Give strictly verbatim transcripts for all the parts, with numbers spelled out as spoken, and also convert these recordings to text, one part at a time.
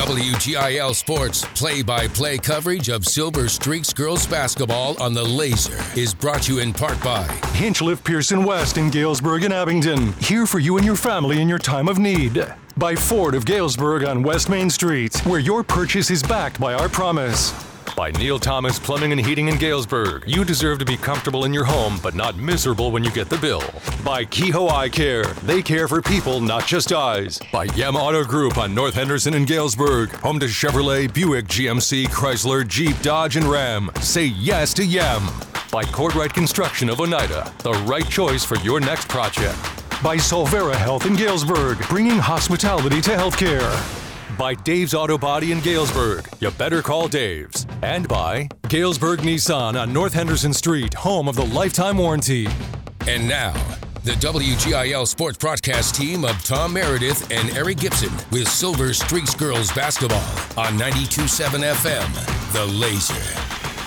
W G I L Sports play-by-play coverage of Silver Streaks girls basketball on the Laser is brought to you in part by Hinchliff Pearson West in Galesburg and Abington. Here for you and your family in your time of need. By Ford of Galesburg on West Main Street, where your purchase is backed by our promise. By Neil Thomas Plumbing and Heating in Galesburg. You deserve to be comfortable in your home, but not miserable when you get the bill. By Kehoe Eye Care. They care for people, not just eyes. By Yem Auto Group on North Henderson in Galesburg. Home to Chevrolet, Buick, G M C, Chrysler, Jeep, Dodge, and Ram. Say yes to Yem. By Courtright Construction of Oneida. The right choice for your next project. By Solvera Health in Galesburg. Bringing hospitality to healthcare. By Dave's Auto Body in Galesburg. You better call Dave's. And by Galesburg Nissan on North Henderson Street, home of the lifetime warranty. And now, the W G I L Sports Broadcast team of Tom Meredith and Eric Gibson with Silver Streaks girls basketball on ninety-two point seven F M, The Laser.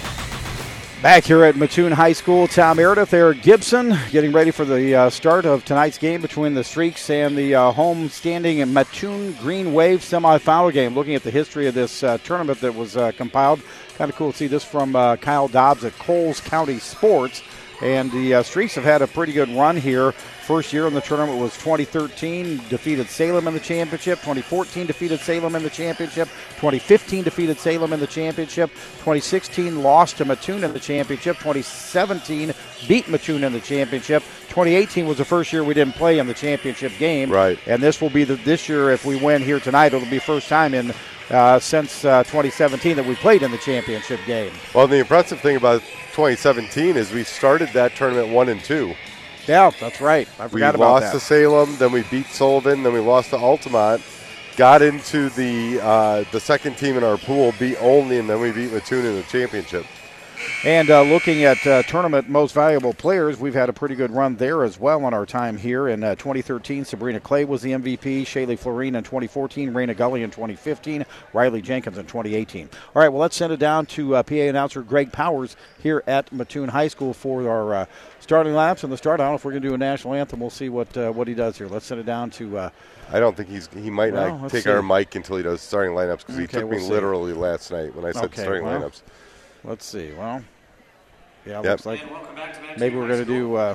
Back here at Mattoon High School, Tom Meredith, Eric Gibson, getting ready for the uh, start of tonight's game between the Streaks and the uh, home-standing Mattoon Green Wave semifinal game. Looking at the history of this uh, tournament that was uh, compiled, kind of cool to see this from uh, Kyle Dobbs at Coles County Sports. And the uh, Streaks have had a pretty good run here. First year in the tournament was twenty thirteen, defeated Salem in the championship. twenty fourteen defeated Salem in the championship. twenty fifteen defeated Salem in the championship. twenty sixteen lost to Mattoon in the championship. twenty seventeen beat Mattoon in the championship. twenty eighteen was the first year we didn't play in the championship game. Right. And this will be the this year, if we win here tonight, it'll be first time in uh, since uh, twenty seventeen that we played in the championship game. Well, the impressive thing about twenty seventeen is we started that tournament one and two. Yeah, that's right. I forgot we about that. We lost to Salem, then we beat Sullivan, then we lost to Altamont, got into the uh, the second team in our pool, beat Olney, and then we beat Mattoon in the championship. And uh, looking at uh, tournament most valuable players, we've had a pretty good run there as well on our time here. In uh, twenty thirteen, Sabrina Clay was the M V P, Shaylee Florine in twenty fourteen, Raina Gully in twenty fifteen, Riley Jenkins in twenty eighteen. All right, well, let's send it down to uh, P A announcer Greg Powers here at Mattoon High School for our uh, starting laps and the start. I don't know if we're going to do a national anthem. We'll see what uh, what he does here. Let's send it down to uh, I don't think he's he might well, not take see. our mic until he does starting lineups because he Okay, took we'll me see. literally last night when I said Okay, starting well, lineups. Let's see. Well, yeah, Yep. looks like maybe we're going to do uh,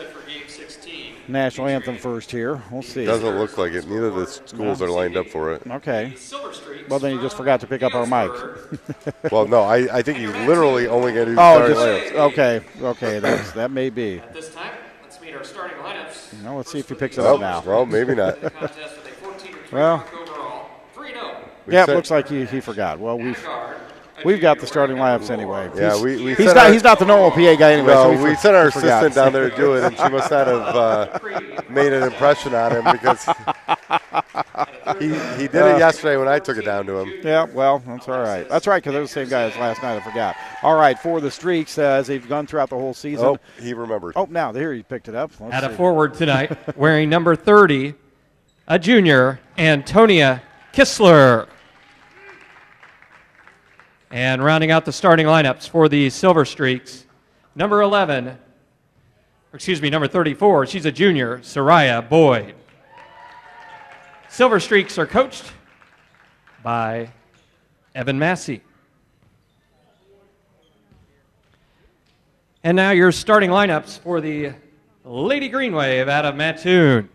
national anthem first here. We'll see. Doesn't look like it. Neither of the schools are lined up for it. Okay. Well, then you just forgot to pick up our mic. Well, no, I, I think he's literally only going to do Oh, starting just, lineups. okay, okay, that's, that may be. At this time, let's meet our starting lineups. No, let's see if he picks it Oh, up now. well, maybe not. Well, yeah, it looks like he, he forgot. Well, we've we've got the starting lineups anyway. Yeah, he's, we, we he's sent not our, he's not the normal P A guy anyway. No, so we for, sent our forgot. assistant down there to do it, and she must not have uh, made an impression on him because he he did it yesterday when I took it down to him. Yeah, well, that's all right. That's right, because it was the same guy as last night. I forgot. All right, for the Streaks, uh, as they've gone throughout the whole season. Oh, he remembered. Oh, now there he picked it up. Let's At see. a forward tonight, wearing number thirty, a junior, Antonia Kistler. And rounding out the starting lineups for the Silver Streaks, number eleven, excuse me, number thirty-four, she's a junior, Soraya Boyd. Silver Streaks are coached by Evan Massey. And now your starting lineups for the Lady Green Wave out of Mattoon.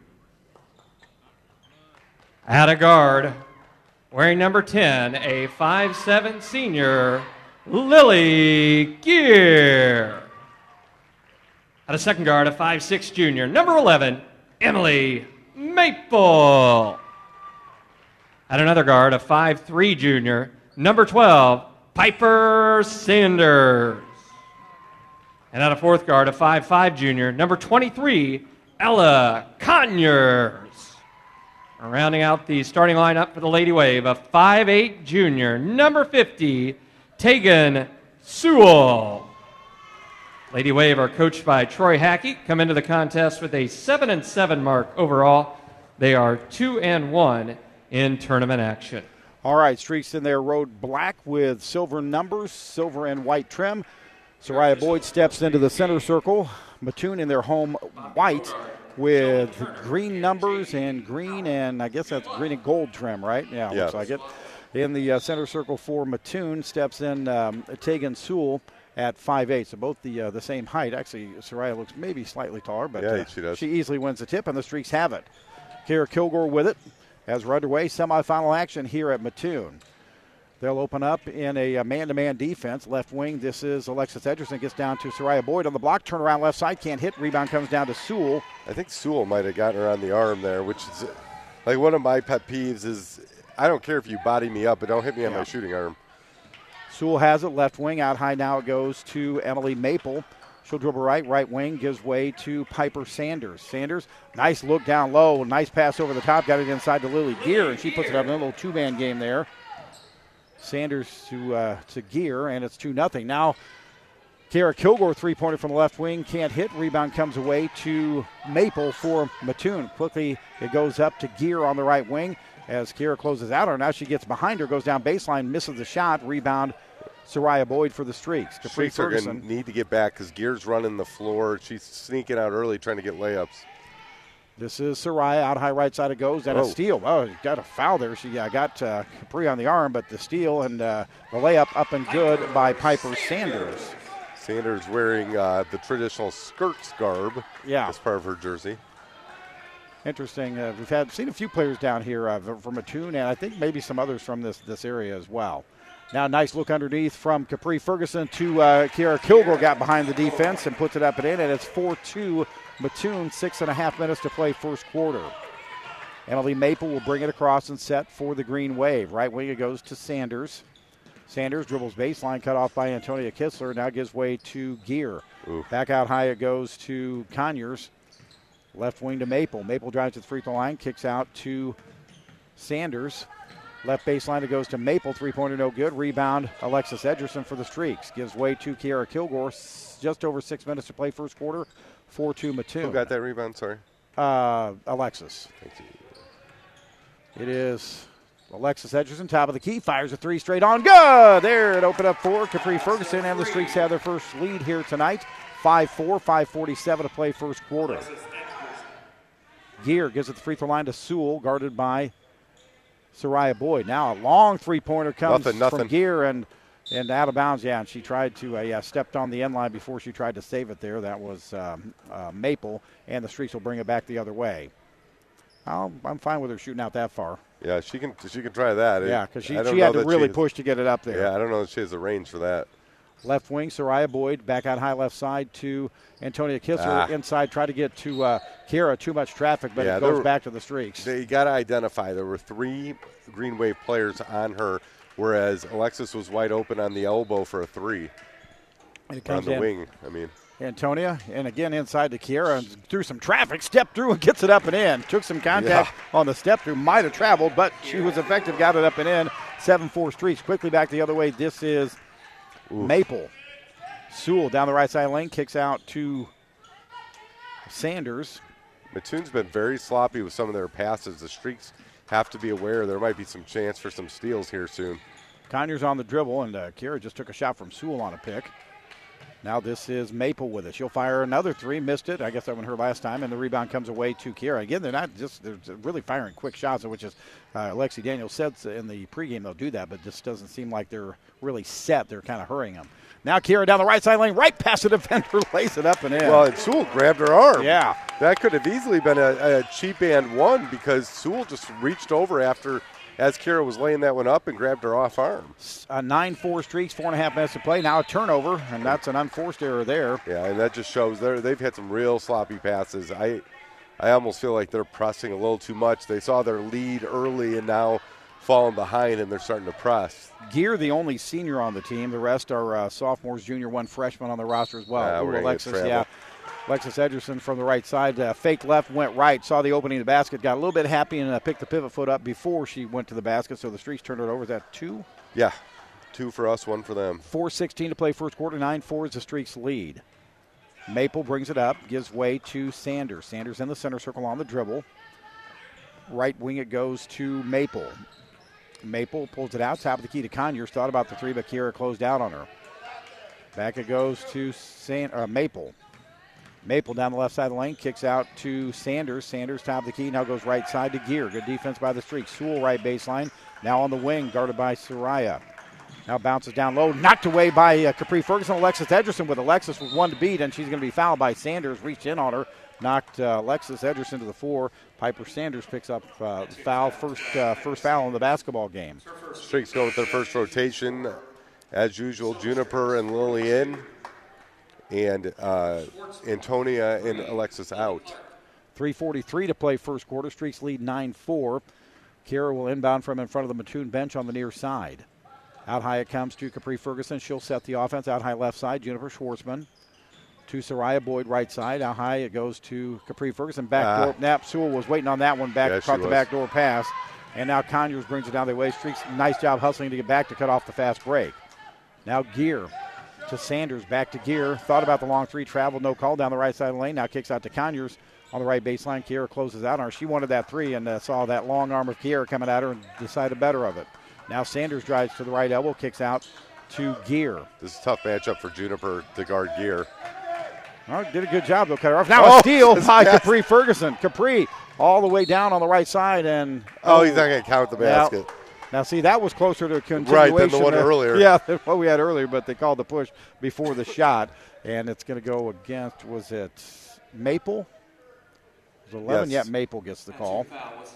At a guard, wearing number ten, a five seven senior, Lily Gear. At a second guard, a five six junior, number eleven, Emily Maple. At another guard, a five three junior, number twelve, Piper Sanders. And at a fourth guard, a five five junior, number twenty-three, Ella Conyers. Rounding out the starting lineup for the Lady Wave, a five eight junior, number fifty, Tegan Sewell. Lady Wave are coached by Troy Hackey, come into the contest with a seven and seven mark overall. They are two and one in tournament action. All right, Streaks in their road black with silver numbers, silver and white trim. Soraya Boyd steps into the center circle. Mattoon in their home white with green numbers and green, and I guess that's green and gold trim, right? Yeah, yes. Looks like it. In the uh, center circle for Mattoon steps in um, Tegan Sewell at five eight, so both the uh, the same height. Actually, Soraya looks maybe slightly taller, but yeah, uh, she does. She easily wins the tip, and the Streaks have it. Kara Kilgore with it as we're underway. Semifinal action here at Mattoon. They'll open up in a man-to-man defense. Left wing, this is Alexis Edgerson. Gets down to Soraya Boyd on the block. Turn around left side, can't hit. Rebound comes down to Sewell. I think Sewell might have gotten her on the arm there, which is like one of my pet peeves is I don't care if you body me up, but don't hit me on Yeah. my shooting arm. Sewell has it. Left wing, out high now it goes to Emily Maple. She'll dribble right. Right wing gives way to Piper Sanders. Sanders, nice look down low. Nice pass over the top. Got it inside to Lily Gear, and she puts it up in a little two-man game there. Sanders to uh, to Gear, and it's two nothing. Now, Kara Kilgore, three-pointer from the left wing, can't hit. Rebound comes away to Maple for Mattoon. Quickly, it goes up to Gear on the right wing as Kara closes out her. Now she gets behind her, goes down baseline, misses the shot. Rebound, Soraya Boyd for the Streaks. Capri Streaks are going Ferguson. to need to get back because Gear's running the floor. She's sneaking out early trying to get layups. This is Soraya out high right side it goes, and Oh. a steal. Oh, got a foul there. She uh, got uh, Capri on the arm, but the steal and uh, the layup up and good by Piper Sanders. Sanders wearing uh, the traditional skirts garb Yeah. as part of her jersey. Interesting. Uh, we've had seen a few players down here uh, from Mattoon, and I think maybe some others from this this area as well. Now, nice look underneath from Capri Ferguson to uh, Kiara Kilgore. Got behind the defense and puts it up and in, and it's four two Mattoon. Six and a half minutes to play first quarter. Emily Maple will bring it across and set for the Green Wave. Right wing it goes to Sanders. Sanders dribbles baseline, cut off by Antonia Kistler. Now gives way to Gear. Ooh. Back out high it goes to Conyers. Left wing to Maple. Maple drives to the free throw line, kicks out to Sanders. Left baseline it goes to Maple. Three-pointer no good. Rebound Alexis Edgerson for the Streaks. Gives way to Kiara Kilgore. Just over six minutes to play first quarter. four two Mattoon. Who got that rebound? Sorry. Uh, Alexis. Thank you. It is Alexis Edgerson, top of the key, fires a three straight on. Good! There, it opened up for Capri Ferguson, and the Streaks have their first lead here tonight. five four, five forty-seven to play first quarter. Gear gives it the free throw line to Sewell, guarded by Soraya Boyd. Now a long three-pointer comes Nothing, nothing. from Gear and and out of bounds. Yeah, and she tried to, uh, yeah, stepped on the end line before she tried to save it there. That was um, uh, Maple, and the Streaks will bring it back the other way. I'll, I'm fine with her shooting out that far. Yeah, she can. She can try that. Yeah, because she, I don't she know had to that really she has- push to get it up there. Yeah, I don't know if she has the range for that. Left wing, Soraya Boyd, back out high left side to Antonia Kistler. Ah. Inside, try to get to uh, Kara. Too much traffic, but Yeah, it there goes were- back to the Streaks. They got to identify. There were three Green Wave players on her, whereas Alexis was wide open on the elbow for a three. And it On comes the in. wing, I mean. Antonia, and again inside to Kiara, and through some traffic, stepped through and gets it up and in. Took some contact on the step through, might have traveled, but she was effective, got it up and in. seven four Streaks. Quickly back the other way. This is Oof. Maple. Sewell down the right side lane, kicks out to Sanders. Mattoon's been very sloppy with some of their passes. The Streaks have to be aware there might be some chance for some steals here soon. Conyers on the dribble, and uh, Kiara just took a shot from Sewell on a pick. Now this is Maple with it. She'll fire another three, missed it. I guess that went her last time, and the rebound comes away to Kiara. Again, they're not just, they're really firing quick shots, which is, uh, Lexi Daniels said in the pregame they'll do that, but this doesn't seem like they're really set. They're kind of hurrying them. Now Kiara down the right side lane, right past the defender, lays it up and in. Well, and Sewell grabbed her arm. Yeah. That could have easily been a, a cheap and one because Sewell just reached over after, as Kira was laying that one up and grabbed her off arm. A nine four Streaks, four and a half minutes to play. Now a turnover, and that's an unforced error there. Yeah, and that just shows they're, they've had some real sloppy passes. I I almost feel like they're pressing a little too much. They saw their lead early and now falling behind, and they're starting to press. Gear, the only senior on the team. The rest are uh, sophomores, junior, one freshman on the roster as well. Yeah, Ooh, we're gonna get Alexis, travel. yeah. Alexis Edgerson from the right side. Uh, fake left, went right, saw the opening of the basket, got a little bit happy, and uh, picked the pivot foot up before she went to the basket. So the Streaks turned it over. Is that two? Yeah, two for us, one for them. four sixteen to play first quarter. nine four is the Streaks' lead. Maple brings it up, gives way to Sanders. Sanders in the center circle on the dribble. Right wing it goes to Maple. Maple pulls it out, top of the key to Conyers. Thought about the three, but Kiara closed out on her. Back it goes to San, uh, Maple. Maple down the left side of the lane, kicks out to Sanders. Sanders, top of the key, now goes right side to Gear. Good defense by the Streaks. Sewell, right baseline, now on the wing, guarded by Soraya. Now bounces down low, knocked away by uh, Capri Ferguson. Alexis Ederson with Alexis with one to beat, and she's going to be fouled by Sanders. Reached in on her, knocked uh, Alexis Ederson to the floor. Piper Sanders picks up uh, foul, first uh, first foul in the basketball game. Streaks go with their first rotation. As usual, Juniper and Lily in, and uh, Antonia and Alexis out. three forty-three to play first quarter. Streaks lead nine four. Kara will inbound from in front of the Mattoon bench on the near side. Out high it comes to Capri Ferguson. She'll set the offense. Out high left side, Juniper Schwartzman. To Soraya Boyd right side. Out high it goes to Capri Ferguson. Back ah. door. Nap Sewell was waiting on that one. Back yeah, caught the backdoor pass. And now Conyers brings it down the way. Streaks, nice job hustling to get back to cut off the fast break. Now Gear to Sanders. Back to Gear. Thought about the long three. Traveled, no call down the right side of the lane. Now kicks out to Conyers on the right baseline. Kiera closes out on her. She wanted that three and uh, saw that long arm of Kiera coming at her and decided better of it. Now Sanders drives to the right elbow, kicks out to Gear. This is a tough matchup for Juniper to guard Gear. All right, did a good job. They'll cut her off. Now oh, a steal by pass. Capri Ferguson. Capri all the way down on the right side. and Oh, oh he's not going to count the basket. Now, now, see, that was closer to a continuation. Right, than the one of, earlier. Yeah, than what we had earlier, but they called the push before the shot. And it's going to go against, was it Maple? It was eleven, yes. yeah, Maple gets the call.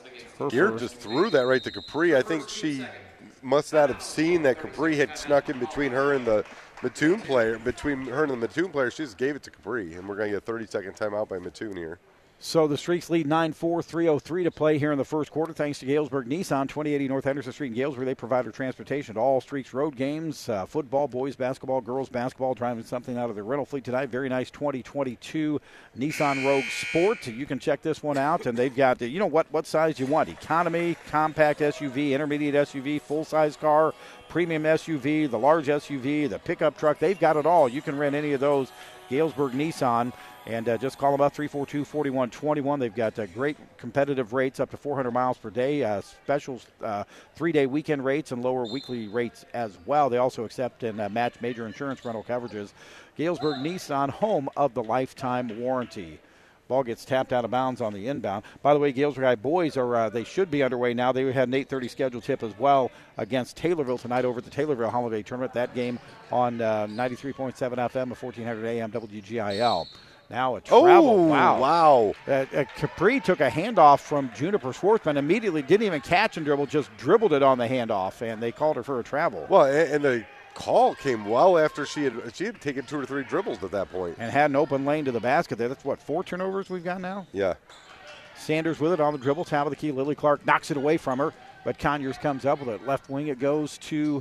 Gear just threw that right to Capri. I think she must not have seen that Capri had snuck in between her and the Mattoon player. Between her and the Mattoon player, she just gave it to Capri, and we're going to get a thirty-second timeout by Mattoon here. So the Streaks lead nine four, three oh three to play here in the first quarter, thanks to Galesburg Nissan, twenty eighty North Henderson Street in Galesburg. They provide our transportation to all Streaks road games, uh, football, boys basketball, girls basketball, driving something out of their rental fleet tonight. Very nice twenty twenty-two Nissan Rogue Sport. You can check this one out, and they've got, you know, what, what size you want. Economy, compact S U V, intermediate S U V, full-size car, premium S U V, the large S U V, the pickup truck. They've got it all. You can rent any of those. Galesburg Nissan. And uh, just call them up, three four two, four one two one. They've got uh, great competitive rates up to four hundred miles per day, uh, specials, uh, three-day weekend rates, and lower weekly rates as well. They also accept and uh, match major insurance rental coverages. Galesburg Nissan, home of the lifetime warranty. Ball gets tapped out of bounds on the inbound. By the way, Galesburg High boys are uh, they should be underway now. They had an eight thirty scheduled tip as well against Taylorville tonight over at the Taylorville Holiday Tournament. That game on uh, ninety-three point seven F M and fourteen hundred A M W G I L. Now a travel. Oh, wow. wow. Uh, uh, Capri took a handoff from Juniper Schwartzman, immediately didn't even catch and dribble, just dribbled it on the handoff, and they called her for a travel. Well, and, and the call came well after she had she had taken two or three dribbles at that point. And had an open lane to the basket there. That's, what, four turnovers we've got now? Yeah. Sanders with it on the dribble, top of the key. Lily Clark knocks it away from her, but Conyers comes up with it. Left wing, it goes to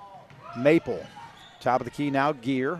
Maple. Top of the key now, Gear.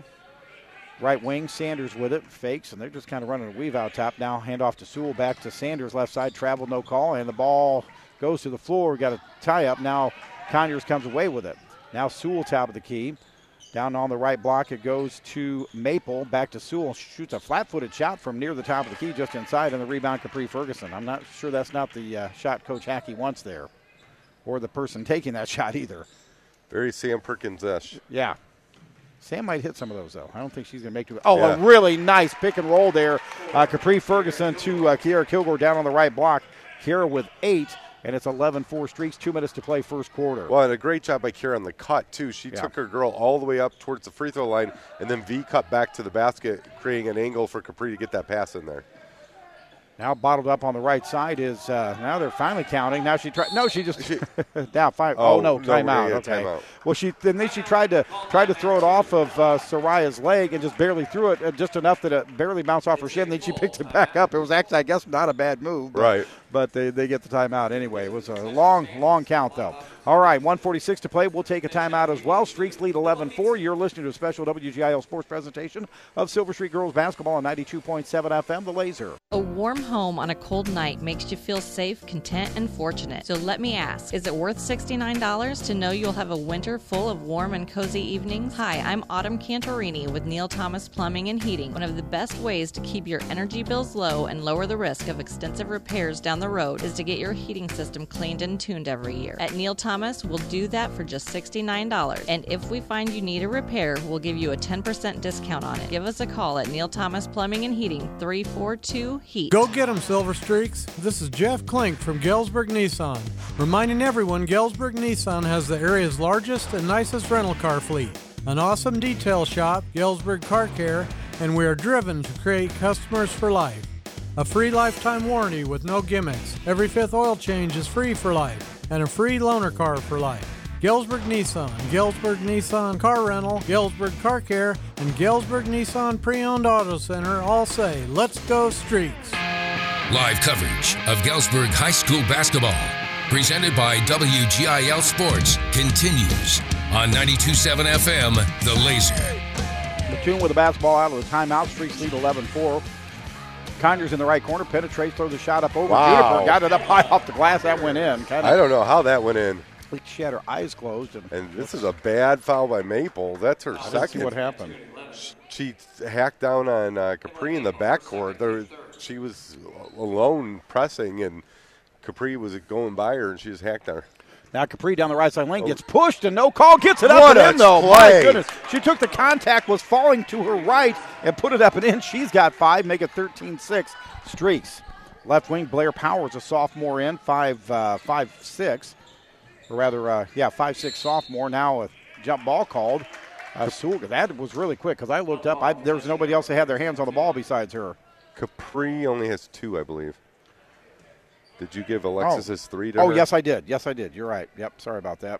Right wing, Sanders with it, fakes, and they're just kind of running a weave out top. Now handoff to Sewell, back to Sanders, left side, travel, no call, and the ball goes to the floor. We got a tie-up. Now Conyers comes away with it. Now Sewell, top of the key. Down on the right block, it goes to Maple, back to Sewell, shoots a flat-footed shot from near the top of the key, just inside, and the rebound, Capri Ferguson. I'm not sure that's not the uh, shot Coach Hackey wants there, or the person taking that shot either. Very Sam Perkins-ish. Yeah. Sam might hit some of those, though. I don't think she's going to make it. Oh, yeah. A really nice pick and roll there. Uh, Capri Ferguson to uh, Kiera Kilgore down on the right block. Kiera with eight, and it's eleven four Streaks, two minutes to play first quarter. Well, and a great job by Kiera on the cut, too. She yeah. took her girl all the way up towards the free throw line and then V-cut back to the basket, creating an angle for Capri to get that pass in there. Now bottled up on the right side is, uh, now they're finally counting. Now she tried, no, she just, down five. Oh, oh, no, timeout. No, okay. time Well, she, and then she tried to, tried to throw it off of uh, Soraya's leg and just barely threw it, uh, just enough that it barely bounced off her shin. Then she picked it back up. It was actually, I guess, not a bad move. But, right. But they, they get the timeout anyway. It was a long, long count, though. All right, one forty-six to play. We'll take a timeout as well. Streaks lead eleven four. You're listening to a special W G I L sports presentation of Silver Streak Girls Basketball on ninety-two point seven F M, The Laser. A warm home on a cold night makes you feel safe, content, and fortunate. So let me ask, is it worth sixty-nine dollars to know you'll have a winter full of warm and cozy evenings? Hi, I'm Autumn Cantorini with Neil Thomas Plumbing and Heating. One of the best ways to keep your energy bills low and lower the risk of extensive repairs down the road is to get your heating system cleaned and tuned every year. At Neil Thomas Thomas will do that for just sixty-nine dollars. And if we find you need a repair, we'll give you a ten percent discount on it. Give us a call at Neil Thomas Plumbing and Heating, three four two, HEAT. Go get 'em, Silver Streaks. This is Jeff Klink from Galesburg Nissan. Reminding everyone, Galesburg Nissan has the area's largest and nicest rental car fleet, an awesome detail shop, Galesburg Car Care, and we are driven to create customers for life. A free lifetime warranty with no gimmicks. Every fifth oil change is free for life, and a free loaner car for life. Galesburg Nissan, Galesburg Nissan Car Rental, Galesburg Car Care, and Galesburg Nissan Pre-Owned Auto Center all say, let's go Streaks. Live coverage of Galesburg High School basketball, presented by W G I L Sports, continues on ninety-two point seven F M, The Laser. Mattoon with the basketball out of the timeout. Streaks lead eleven four. Conyers in the right corner, penetrates, throws the shot up over. Wow. Juniper got it up high off the glass. That went in. Kinda, I don't know how that went in. like she had her eyes closed. And, And this is a bad foul by Maple. That's her let's second. see what happened. She hacked down on uh, Capri in the backcourt. There, she was alone pressing, and Capri was going by her, and she just hacked on her. Now Capri down the right side lane gets pushed and no call. Gets it up What and a in though. play. My goodness. She took the contact, was falling to her right, and put it up and in. She's got five, make it thirteen six. Streaks. Left wing, Blair Powers, a sophomore in, five, uh, five, six. Or rather, uh, yeah, five, six sophomore. Now a jump ball called. Uh, Sewell, that was really quick because I looked up. I, there was nobody else that had their hands on the ball besides her. Capri only has two, I believe. Did you give Alexis Oh. his three to Oh, her? yes, I did. Yes, I did. You're right. Yep, sorry about that.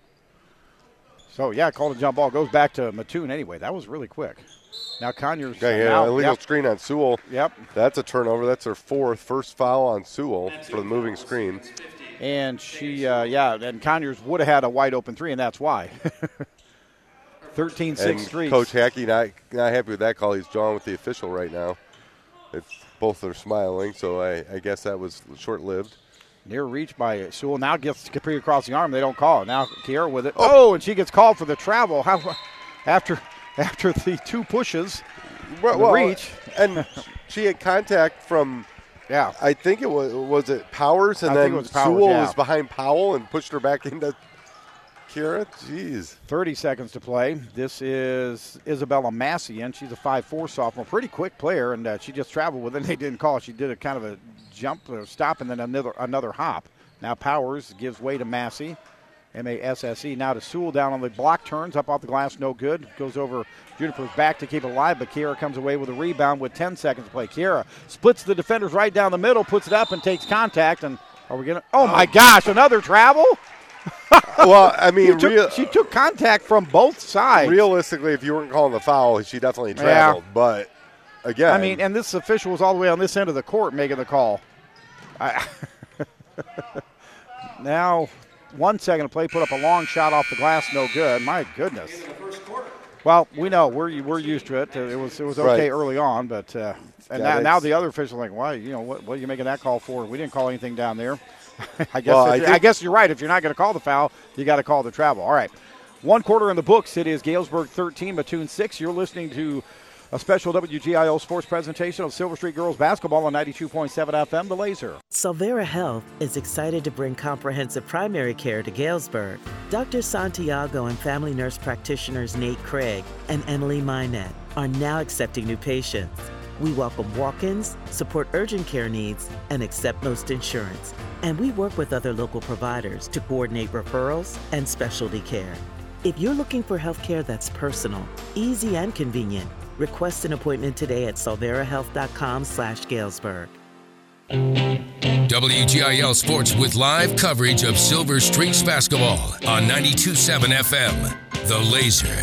So, yeah, called a jump ball. Goes back to Mattoon anyway. That was really quick. Now Conyers. Yeah, yeah, now, illegal yep, screen on Sewell. Yep. That's a turnover. That's her fourth. First foul on Sewell for the moving screen. And she, uh, yeah, and Conyers would have had a wide open three, and that's why. thirteen six And Streaks. Coach Hackey not, not happy with that call. He's drawn with the official right now. It's, both are smiling, so I, I guess that was short-lived. Near reach by Sewell. Now gets Capri across the arm. They don't call it. Now Kiera with it. Oh, and she gets called for the travel. How, after after the two pushes, Well, the well, reach. And she had contact from, Yeah. I think it was, was it Powers? And I then think it was Powers, Sewell yeah. was behind Powell and pushed her back into Kiera. Jeez. thirty seconds to play. This is Isabella Massian. She's a five four sophomore. Pretty quick player, and uh, she just traveled with it. They didn't call it. She did a kind of a jump or stop and then another another hop. Now Powers gives way to Massey. M A S S E. Now to Sewell down on the block. Turns up off the glass. No good. Goes over Juniper's back to keep it alive, but Kiera comes away with a rebound with ten seconds to play. Kiera splits the defenders right down the middle, puts it up, and takes contact. And are we going to – oh, my gosh, another travel? Well, I mean, She took, real, she took contact from both sides. realistically, if you weren't calling the foul, she definitely traveled. Yeah. But, again. I mean, and this official was all the way on this end of the court making the call. I now, one second to play, put up a long shot off the glass, no good. My goodness. Well, we know we're we're used to it. It was it was okay Right. early on, but uh, and Yeah, now, now that's- the other officials are like, why? You know what? What are you making that call for? We didn't call anything down there. I guess Well, if I you're- think- I guess you're right. If you're not going to call the foul, you got to call the travel. All right, one quarter in the books. It is Galesburg thirteen, Mattoon six. You're listening to a special W G I L sports presentation of Silver Streak Girls basketball on ninety-two point seven F M, The Laser. Solvera Health is excited to bring comprehensive primary care to Galesburg. Doctor Santiago and family nurse practitioners Nate Craig and Emily Minette are now accepting new patients. We welcome walk-ins, support urgent care needs, and accept most insurance. And we work with other local providers to coordinate referrals and specialty care. If you're looking for health care that's personal, easy, and convenient, request an appointment today at solverahealth.com slash Galesburg. W G I L Sports with live coverage of Silver Streaks basketball on ninety-two point seven F M, The Laser.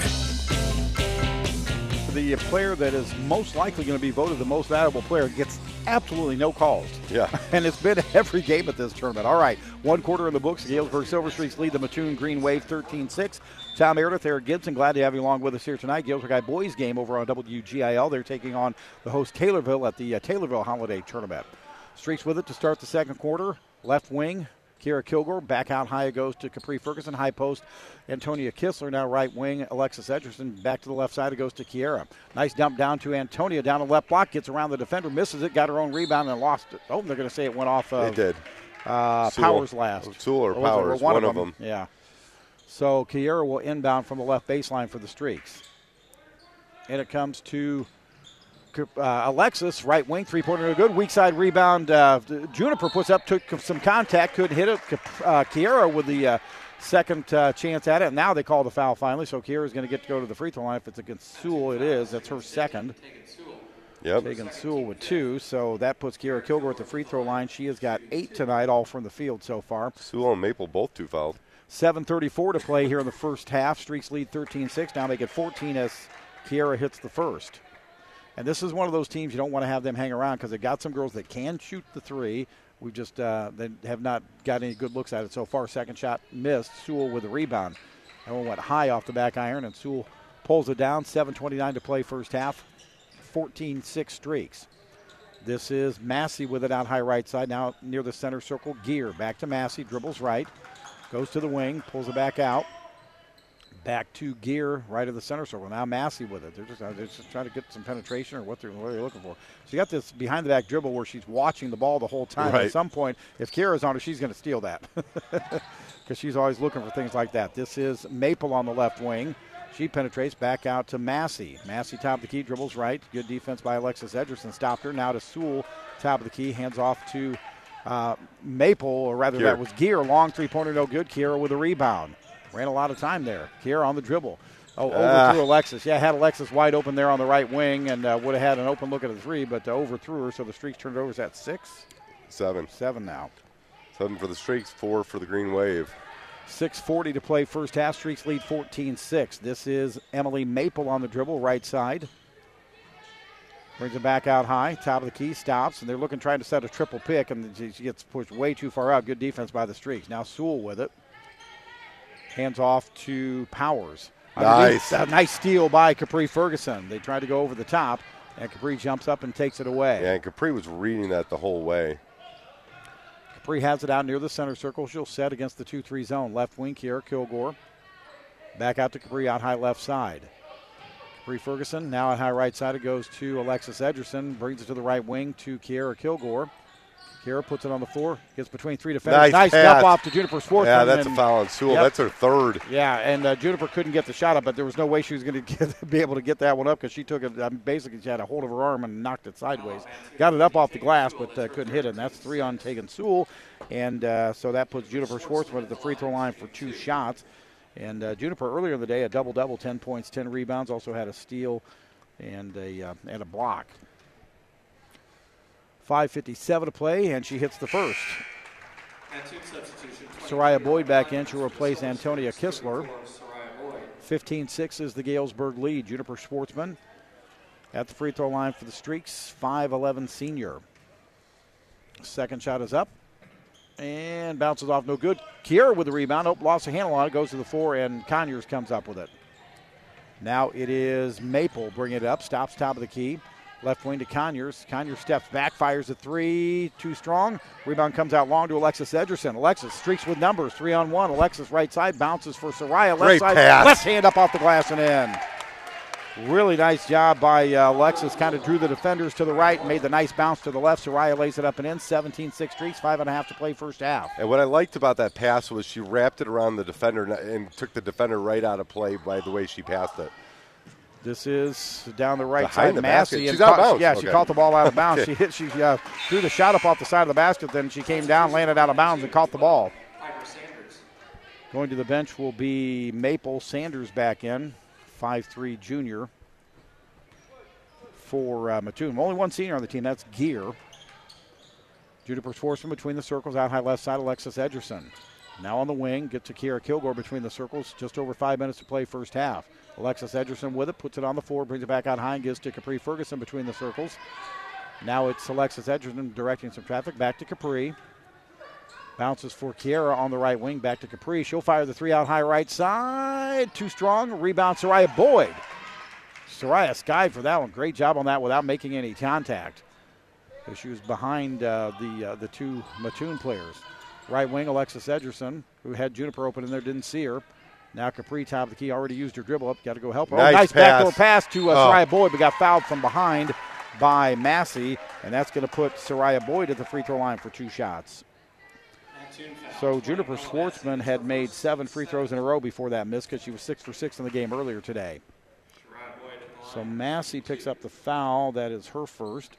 The player that is most likely going to be voted the most valuable player gets absolutely no calls. Yeah. And it's been every game at this tournament. All right, one quarter in the books. Galesburg Silver Streaks lead the Mattoon Green Wave thirteen six. Tom Meredith, Eric Gibson, glad to have you along with us here tonight. Galesburg High boys game over on W G I L. They're taking on the host Taylorville at the uh, Taylorville Holiday Tournament. Streaks with it to start the second quarter. Left wing, Kiera Kilgore. Back out high it goes to Capri Ferguson. High post, Antonia Kistler. Now right wing, Alexis Edgerson. Back to the left side it goes to Kiera. Nice dump down to Antonia down the left block. Gets around the defender, misses it, got her own rebound and lost it. Oh, they're going to say it went off. Uh, It did. Uh, Sewell. Powers last. Sewell or, or Powers, one, one of of them. them. Yeah. So Kiera will inbound from the left baseline for the Streaks. And it comes to uh, Alexis, right wing, three-pointer, good. Weak side rebound. Uh, Juniper puts up, took some contact, couldn't hit it. Uh, Kiera with the uh, second uh, chance at it. And now they call the foul finally, so Kiera is going to get to go to the free throw line. If it's against Sewell, it is. That's her second. Yep. Tegan Sewell with two, so that puts Kiera Kilgore at the free throw line. She has got eight tonight, all from the field so far. Sewell and Maple both two fouled. seven thirty-four to play here in the first half. Streaks lead thirteen six. Now they get fourteen as Kiera hits the first. And this is one of those teams you don't want to have them hang around because they've got some girls that can shoot the three. We just uh, they have not got any good looks at it so far. Second shot missed. Sewell with the rebound. That one went high off the back iron, and Sewell pulls it down. seven twenty-nine to play first half. fourteen six Streaks. This is Massey with it out high right side. Now near the center circle. Gear back to Massey. Dribbles right. Goes to the wing. Pulls it back out. Back to Gear right of the center circle. Now Massey with it. They're just, they're just trying to get some penetration or what they're, what they're looking for. So you got this behind the back dribble where she's watching the ball the whole time. Right. At some point, if Kiera's on her, she's going to steal that because she's always looking for things like that. This is Maple on the left wing. She penetrates back out to Massey. Massey top of the key, dribbles right. Good defense by Alexis Edgerson. Stopped her. Now to Sewell, top of the key. Hands off to uh, Maple, or rather Gear. that was Gear. Long three-pointer, no good. Kiera with a rebound. Ran a lot of time there. Kiera on the dribble. Oh, Ah. overthrew Alexis. Yeah, had Alexis wide open there on the right wing and uh, would have had an open look at the three, but uh, overthrew her, so the Streaks turned it over. Is that six? Seven. Seven now. Seven for the Streaks, four for the Green Wave. six forty to play first half. Streaks lead fourteen six. This is Emily Maple on the dribble, right side. Brings it back out high. Top of the key, stops, and they're looking, trying to set a triple pick, and she gets pushed way too far out. Good defense by the Streaks. Now Sewell with it. Hands off to Powers. Nice. A nice steal by Capri Ferguson. They tried to go over the top, and Capri jumps up and takes it away. Yeah, and Capri was reading that the whole way. Capri has it out near the center circle. She'll set against the two three zone. Left wing here, Kilgore. Back out to Capri out high left side. Capri Ferguson now at high right side. It goes to Alexis Edgerson. Brings it to the right wing to Kiera Kilgore. Kiera puts it on the floor. Gets between three defenders. Nice Nice pass. dump off to Juniper Schwartzman. Yeah, that's a and- foul on Sewell. Yep. That's her third. Yeah, and uh, Juniper couldn't get the shot up, but there was no way she was going to be able to get that one up because she took it. Um, basically, she had a hold of her arm and knocked it sideways. Got it up off the glass, but uh, couldn't hit it. And that's three on Tegan Sewell, and uh, so that puts Juniper Schwartzman at the free throw line for two shots. And uh, Juniper earlier in the day a double double, ten points, ten rebounds, also had a steal and a uh, and a block. five fifty-seven to play, and she hits the first. Soraya Boyd back in to replace Antonia Kistler. fifteen six is the Galesburg lead. Juniper Schwartzman at the free throw line for the Streaks, five eleven senior. Second shot is up and bounces off, no good. Kiera with the rebound. Oh, lost a handle on it, goes to the floor, and Conyers comes up with it. Now it is Maple bringing it up, stops top of the key. Left wing to Conyers. Conyers steps back, fires a three, too strong. Rebound comes out long to Alexis Edgerson. Alexis streaks with numbers, three on one. Alexis right side, bounces for Soraya. Left Great side, pass. left hand up off the glass and in. Really nice job by uh, Alexis. Kind of drew the defenders to the right, made the nice bounce to the left. Soraya lays it up and in. seventeen six Streaks, five and a half to play first half. And what I liked about that pass was she wrapped it around the defender and took the defender right out of play by the way she passed it. This is down the right Behind side. the Massey. basket. and She's out of caught- bounds. Yeah, she Okay. caught the ball out of bounds. Okay. She hit. She uh, threw the shot up off the side of the basket. Then she came down, landed out of bounds, and caught the ball. Going to the bench will be Maple Sanders back in, five three junior for uh, Mattoon. Only one senior on the team. That's Gear. Juniper Schwartzman between the circles, out high left side, Alexis Edgerson. Now on the wing, gets to Kiera Kilgore between the circles. Just over five minutes to play first half. Alexis Edgerson with it, puts it on the floor, brings it back out high and gives to Capri Ferguson between the circles. Now it's Alexis Edgerson directing some traffic back to Capri. Bounces for Kiera on the right wing, back to Capri. She'll fire the three out high right side. Too strong. Rebound, Soraya Boyd. Soraya skied for that one. Great job on that without making any contact. So she was behind uh, the uh, the two Mattoon players. Right wing, Alexis Edgerson, who had Juniper open in there, didn't see her. Now Capri, top of the key, already used her dribble up. Got to go help her. Nice oh, nice pass. backdoor pass to uh, Oh. Soraya Boyd, but got fouled from behind by Massey, and that's going to put Soraya Boyd at the free throw line for two shots. So Juniper Schwartzman had made seven free throws in a row before that miss because she was six for six in the game earlier today. So Massey picks up the foul. That is her first.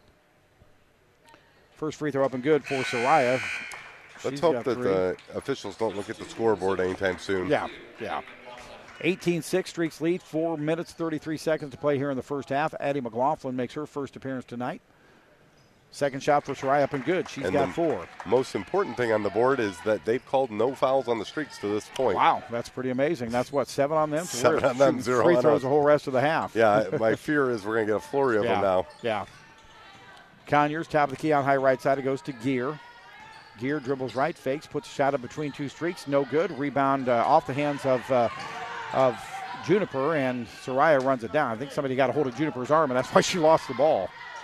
First free throw up and good for Soraya. Let's She's hope that three. the officials don't look at the scoreboard anytime soon. Yeah, yeah. eighteen six, Streaks lead, four minutes, thirty-three seconds to play here in the first half. Addie McLaughlin makes her first appearance tonight. Second shot for Soraya up and good. She's And got the four. Most important thing on the board is that they've called no fouls on the Streaks to this point. Wow, that's pretty amazing. That's what, seven on them? So Seven we're on them, shooting zero free on throws us. the whole rest of the half. Yeah, my fear is we're going to get a flurry of yeah, them now. Yeah. Conyers, top of the key on high right side. It goes to Gear. Gear dribbles right, fakes, puts a shot up between two Streaks. No good. Rebound uh, off the hands of uh, of Juniper, and Soraya runs it down. I think somebody got a hold of Juniper's arm, and that's why she lost the ball.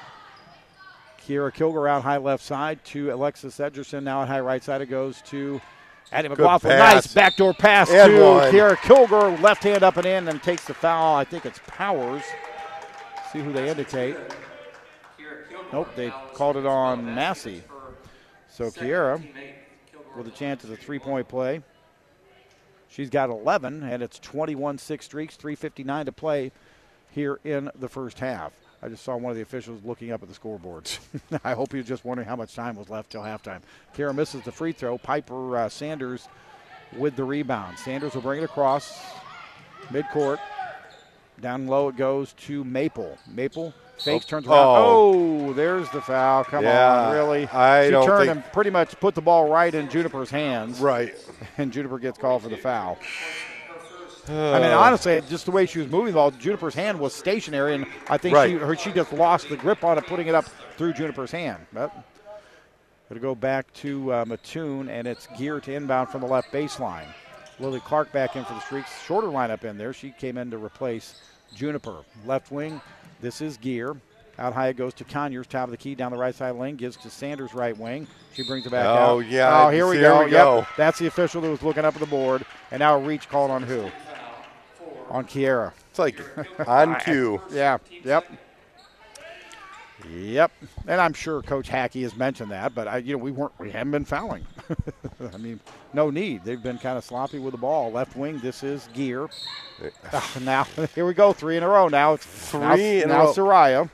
Kiera Kilgore out high left side to Alexis Edgerson. Now at high right side, it goes to Addie McLaughlin. Nice backdoor pass and to one. Kiera Kilgore. Left hand up and in and takes the foul. I think it's Powers. See who they indicate. Nope, they called it on Massey. So Kiera with a chance at a three-point play. She's got eleven, and it's twenty-one six Streaks, three fifty-nine to play here in the first half. I just saw one of the officials looking up at the scoreboard. I hope he was just wondering how much time was left till halftime. Kiera misses the free throw. Piper uh, Sanders with the rebound. Sanders will bring it across midcourt. Down low it goes to Maple. Maple fakes, turns around. Oh, Oh, there's the foul. Come Yeah, on, really? I she don't turned think- and pretty much put the ball right in Juniper's hands. Right. And Juniper gets called for the foul. I mean, honestly, just the way she was moving the ball, Juniper's hand was stationary, and I think Right. she her, she just lost the grip on it, putting it up through Juniper's hand. But going to go back to uh, Mattoon, and it's Gear to inbound from the left baseline. Lily Clark back in for the Streaks. Shorter lineup in there. She came in to replace Juniper. Left wing, this is Gear. Out high it goes to Conyers, top of the key, down the right side lane, gives to Sanders right wing. She brings it back out. Oh, yeah. Oh, here we Here go. we go. Yep. That's the official that was looking up at the board. And now a reach called on who? On Kiera. It's like on cue. Yeah, yep. Yep. And I'm sure Coach Hackey has mentioned that, but I, you know, we weren't we haven't been fouling. I mean, no need. They've been kind of sloppy with the ball. Left wing, this is Gear. Oh, now here we go, three in a row. Now it's Three now, in a now row. Soraya.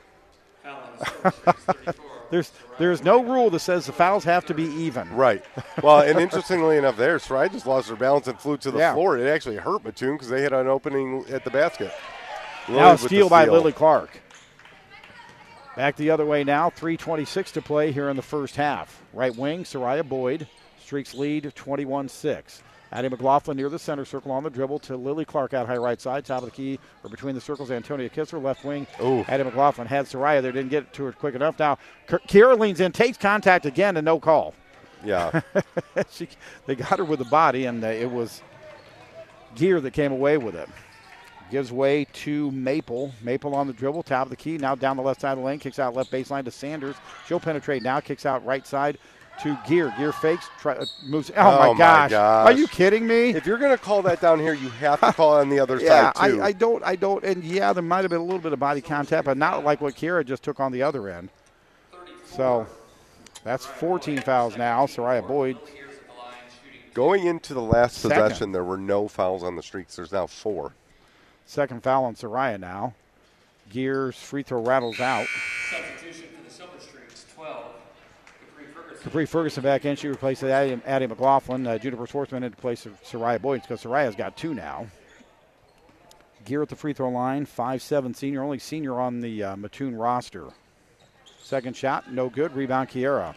there's there's no rule that says the fouls have to be even. Right. Well, and interestingly enough, there, Soraya just lost her balance and flew to the Yeah. floor. It actually hurt Mattoon because they had an opening at the basket. Now Lily a with the steal by steal. Lily Clark. Back the other way now, three twenty-six to play here in the first half. Right wing, Soraya Boyd. Streaks lead twenty-one six. Addie McLaughlin near the center circle on the dribble to Lily Clark out high right side. Top of the key, or between the circles, Antonia Kissler. Left wing, Ooh. Addie McLaughlin had Soraya there, didn't get it to her quick enough. Now, Kiera leans in, takes contact again, and no call. Yeah. she, they got her with the body, and uh, it was Gear that came away with it. Gives way to Maple. Maple on the dribble, top of the key. Now down the left side of the lane, kicks out left baseline to Sanders. She'll penetrate now, kicks out right side to Gear. Gear fakes, try, uh, moves. Oh, Oh, my, my gosh. gosh. Are you kidding me? If you're going to call that down here, you have to call it on the other yeah, side, too. I, I don't, I don't, and yeah, there might have been a little bit of body contact, but not like what Kiera just took on the other end. So that's fourteen fouls now. Soraya Boyd. Going into the last Second. possession, there were no fouls on the Streaks. There's now four. Second foul on Soraya now. Gears free throw rattles out. Substitution for the Silver Streaks, twelve. Capri Ferguson. Capri Ferguson back in. She replaces Addie, Addie McLaughlin. Uh, Juniper Schwartzman in place of Soraya Boyd because Soraya's got two now. Gear at the free throw line, five seven senior, only senior on the uh, Mattoon roster. Second shot, no good. Rebound, Kiera.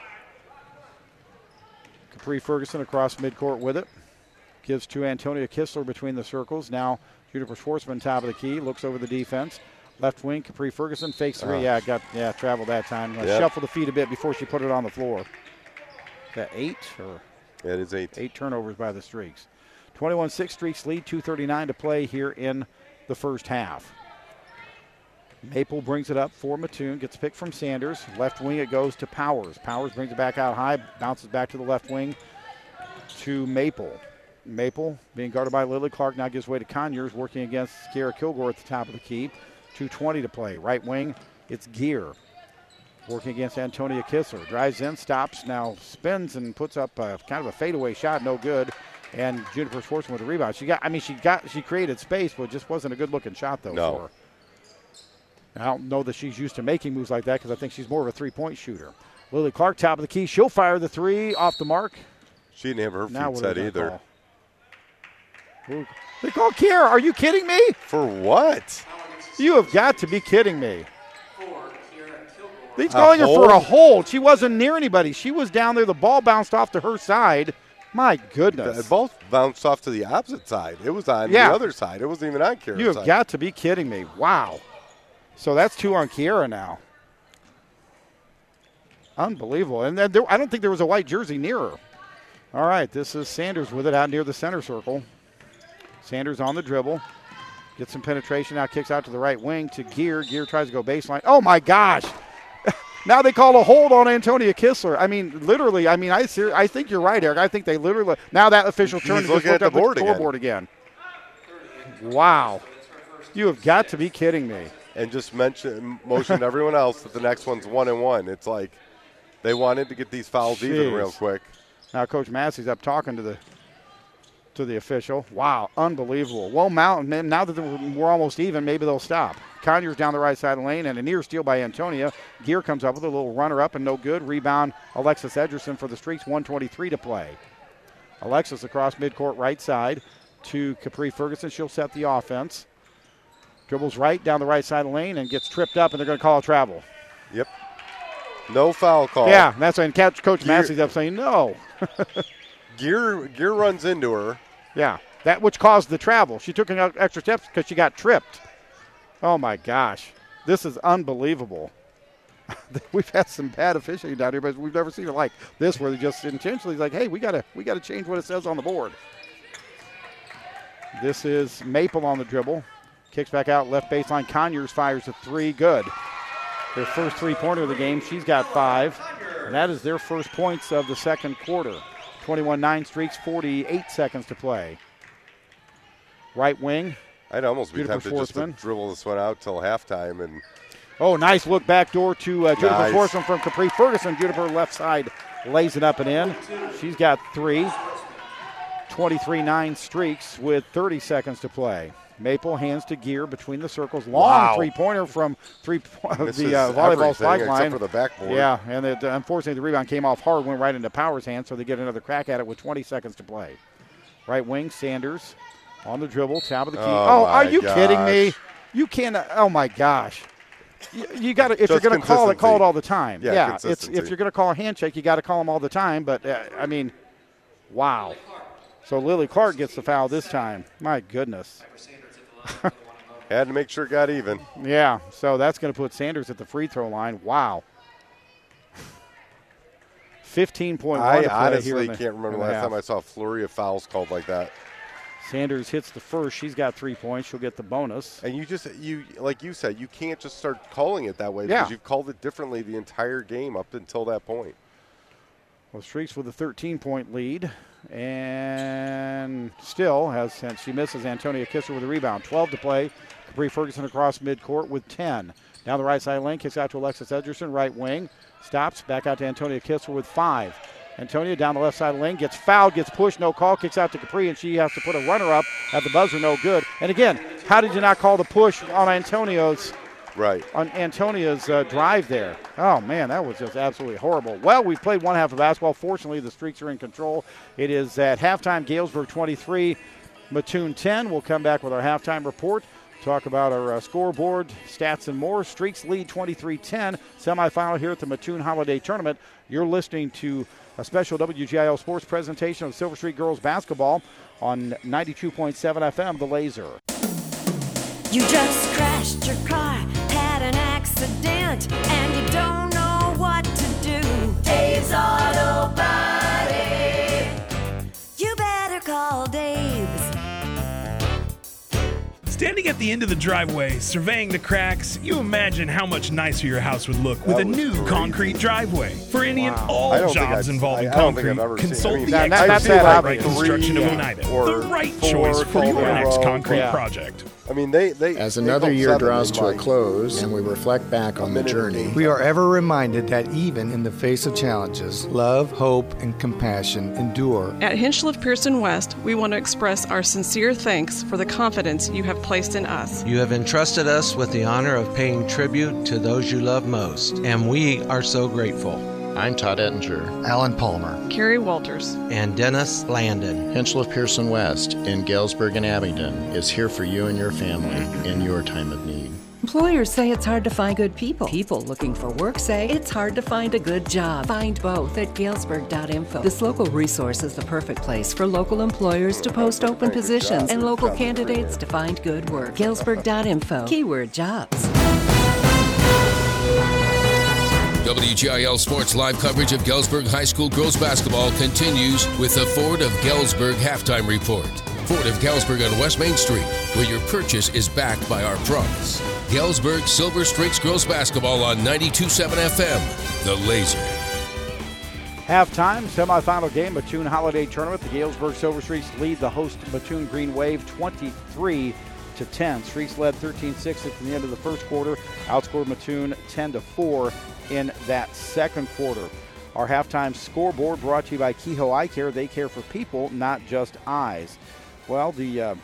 Capri Ferguson across midcourt with it. Gives to Antonia Kissler between the circles. Now Juniper Schwartzman top of the key, looks over the defense. Left wing, Capri Ferguson fakes three. Uh. Yeah, got yeah, traveled that time. Uh, Yep. Shuffled the feet a bit before she put it on the floor. Is that eight or It is eight. eight turnovers by the Streaks. twenty-one six Streaks lead, two thirty-nine to play here in the first half. Maple brings it up for Mattoon, gets picked from Sanders. Left wing, it goes to Powers. Powers brings it back out high, bounces back to the left wing to Maple. Maple being guarded by Lily Clark now gives way to Conyers, working against Kiera Kilgore at the top of the key. two twenty to play. Right wing, it's Gear. Working against Antonia Kistler. Drives in, stops, now spins and puts up a, kind of a fadeaway shot, no good. And Juniper Schwartzman with a rebound. She got, I mean, she got, she created space, but it just wasn't a good-looking shot, though, no. for her. I don't know that she's used to making moves like that because I think she's more of a three-point shooter. Lily Clark, top of the key. She'll fire the three off the mark. She didn't have her now feet set either. Call? They call Kiera. Are you kidding me? For what? You have got to be kidding me. He's calling her for a hold. She wasn't near anybody. She was down there. The ball bounced off to her side. My goodness. The ball bounced off to the opposite side. It was on yeah. the other side. It wasn't even on Kiera's You have side. got to be kidding me. Wow. So that's two on Kiera now. Unbelievable. And then there, I don't think there was a white jersey near her. All right, this is Sanders with it out near the center circle. Sanders on the dribble. Gets some penetration, now kicks out to the right wing to Gear. Gear tries to go baseline. Oh, my gosh. Now they call a hold on Antonia Kistler. I mean, literally, I mean, I ser- I think you're right, Eric. I think they literally – now that official turned He's to look at up the board the scoreboard again. again. Wow. You have got to be kidding me. And just mention, motioned everyone else that the next one's one and one. It's like they wanted to get these fouls Jeez. even real quick. Now Coach Massey's up talking to the to the official. Wow, unbelievable. Well, Mountain, now that we're almost even, maybe they'll stop. Conyers down the right side of the lane, and a near steal by Antonia. Gear comes up with a little runner-up and no good. Rebound, Alexis Edgerson for the Streaks, one twenty-three to play. Alexis across midcourt right side to Capri Ferguson. She'll set the offense. Dribbles right down the right side of the lane and gets tripped up, and they're going to call a travel. Yep. No foul call. Yeah, that's when Coach Gear, Massey's up saying no. Gear Gear runs into her. Yeah, that which caused the travel. She took an extra steps because she got tripped. Oh, my gosh. This is unbelievable. We've had some bad officiating down here, but we've never seen it like this where they just intentionally like, hey, we got to we gotta change what it says on the board. This is Maple on the dribble. Kicks back out, left baseline. Conyers fires a three. Good. Their first three-pointer of the game. She's got five. And that is their first points of the second quarter. twenty-one nine Streaks, forty-eight seconds to play. Right wing. I'd almost be Juniper tempted just to Schwartzman. dribble this one out till halftime. And Oh, nice look back door to uh, Juniper Nice. Schwartzman from Capri Ferguson. Juniper left side lays it up and in. She's got three. twenty-three nine Streaks with thirty seconds to play. Maple hands to Gear between the circles. Long Wow. three-pointer from three Misses the uh, volleyball everything slide line. except for the backboard. Yeah, and it, uh, unfortunately the rebound came off hard, went right into Power's hand, so they get another crack at it with twenty seconds to play. Right wing, Sanders on the dribble, top of the key. Oh, Oh, are my you kidding me? gosh. You can't. Oh my gosh. You, you got to if you're Just going to call it, call it consistency. all the time. Yeah, it's if consistency. you're going to call a handshake, you got to call them all the time. But uh, I mean, wow. So Lily Clark gets the foul this time. My goodness. Had to make sure it got even. Yeah, so that's going to put Sanders at the free throw line. Wow. fifteen point one I to play honestly here in the, can't remember in the the last half. time I saw a flurry of fouls called like that. Sanders hits the first. She's got three points. She'll get the bonus. And you just, you like you said, you can't just start calling it that way Yeah. because you've called it differently the entire game up until that point. Well, Streaks with a thirteen-point lead, and still has, since she misses, Antonia Kistler with a rebound. twelve to play. Capri Ferguson across midcourt with ten. Down the right side lane, kicks out to Alexis Edgerson, right wing. Stops, back out to Antonia Kistler with five. Antonia down the left side of the lane, gets fouled, gets pushed, no call, kicks out to Capri, and she has to put a runner up at the buzzer, no good. And again, how did you not call the push on Antonio's Right. on Antonia's uh, drive there? Oh, man, that was just absolutely horrible. Well, we've played one half of basketball. Fortunately, the Streaks are in control. It is at halftime, Galesburg twenty-three, Mattoon ten. We'll come back with our halftime report, talk about our uh, scoreboard, stats, and more. Streaks lead twenty-three ten, semifinal here at the Mattoon Holiday Tournament. You're listening to a special W G I L Sports presentation of Silver Streak Girls Basketball on ninety-two point seven F M, The Laser. You just crashed your car, had an accident, and you don't know what to do. Dave's Auto Body. You better call Dave's. Standing at the end of the driveway, surveying the cracks, you imagine how much nicer your house would look with That a was new crazy. concrete driveway. For any and all I don't think jobs I've- involving I- I don't think concrete, I've ever seen- consult I mean, the that- expert that's at that Right obvious. Construction of Three, Oneida, or the right four choice for your Culver next Road. concrete Yeah. project. I mean, they, they As they another held year seven draws in to a my- close and we reflect back on the journey, we are ever reminded that even in the face of challenges, love, hope, and compassion endure. At Hinchliffe Pearson West, we want to express our sincere thanks for the confidence you have placed in us. You have entrusted us with the honor of paying tribute to those you love most, and we are so grateful. I'm Todd Ettinger, Alan Palmer, Carrie Walters, and Dennis Landon. Hinchliffe Pearson West in Galesburg and Abingdon is here for you and your family in your time of need. Employers say it's hard to find good people. People looking for work say it's hard to find a good job. Find both at galesburg dot info. This local resource is the perfect place for local employers to post open positions and local candidates to find good work. galesburg dot info. Keyword jobs. W G I L Sports live coverage of Galesburg High School girls basketball continues with the Ford of Galesburg halftime report. Ford of Galesburg on West Main Street, where your purchase is backed by our promise. Galesburg Silver Streaks girls basketball on ninety-two point seven F M, The Laser. Halftime, semifinal game, Mattoon Holiday Tournament. The Galesburg Silver Streaks lead the host Mattoon Green Wave twenty-three to ten. Streaks led thirteen six at the end of the first quarter, outscored Mattoon ten to four in that second quarter. Our halftime scoreboard brought to you by Kehoe Eye Care. They care for people, not just eyes. Well, the uh,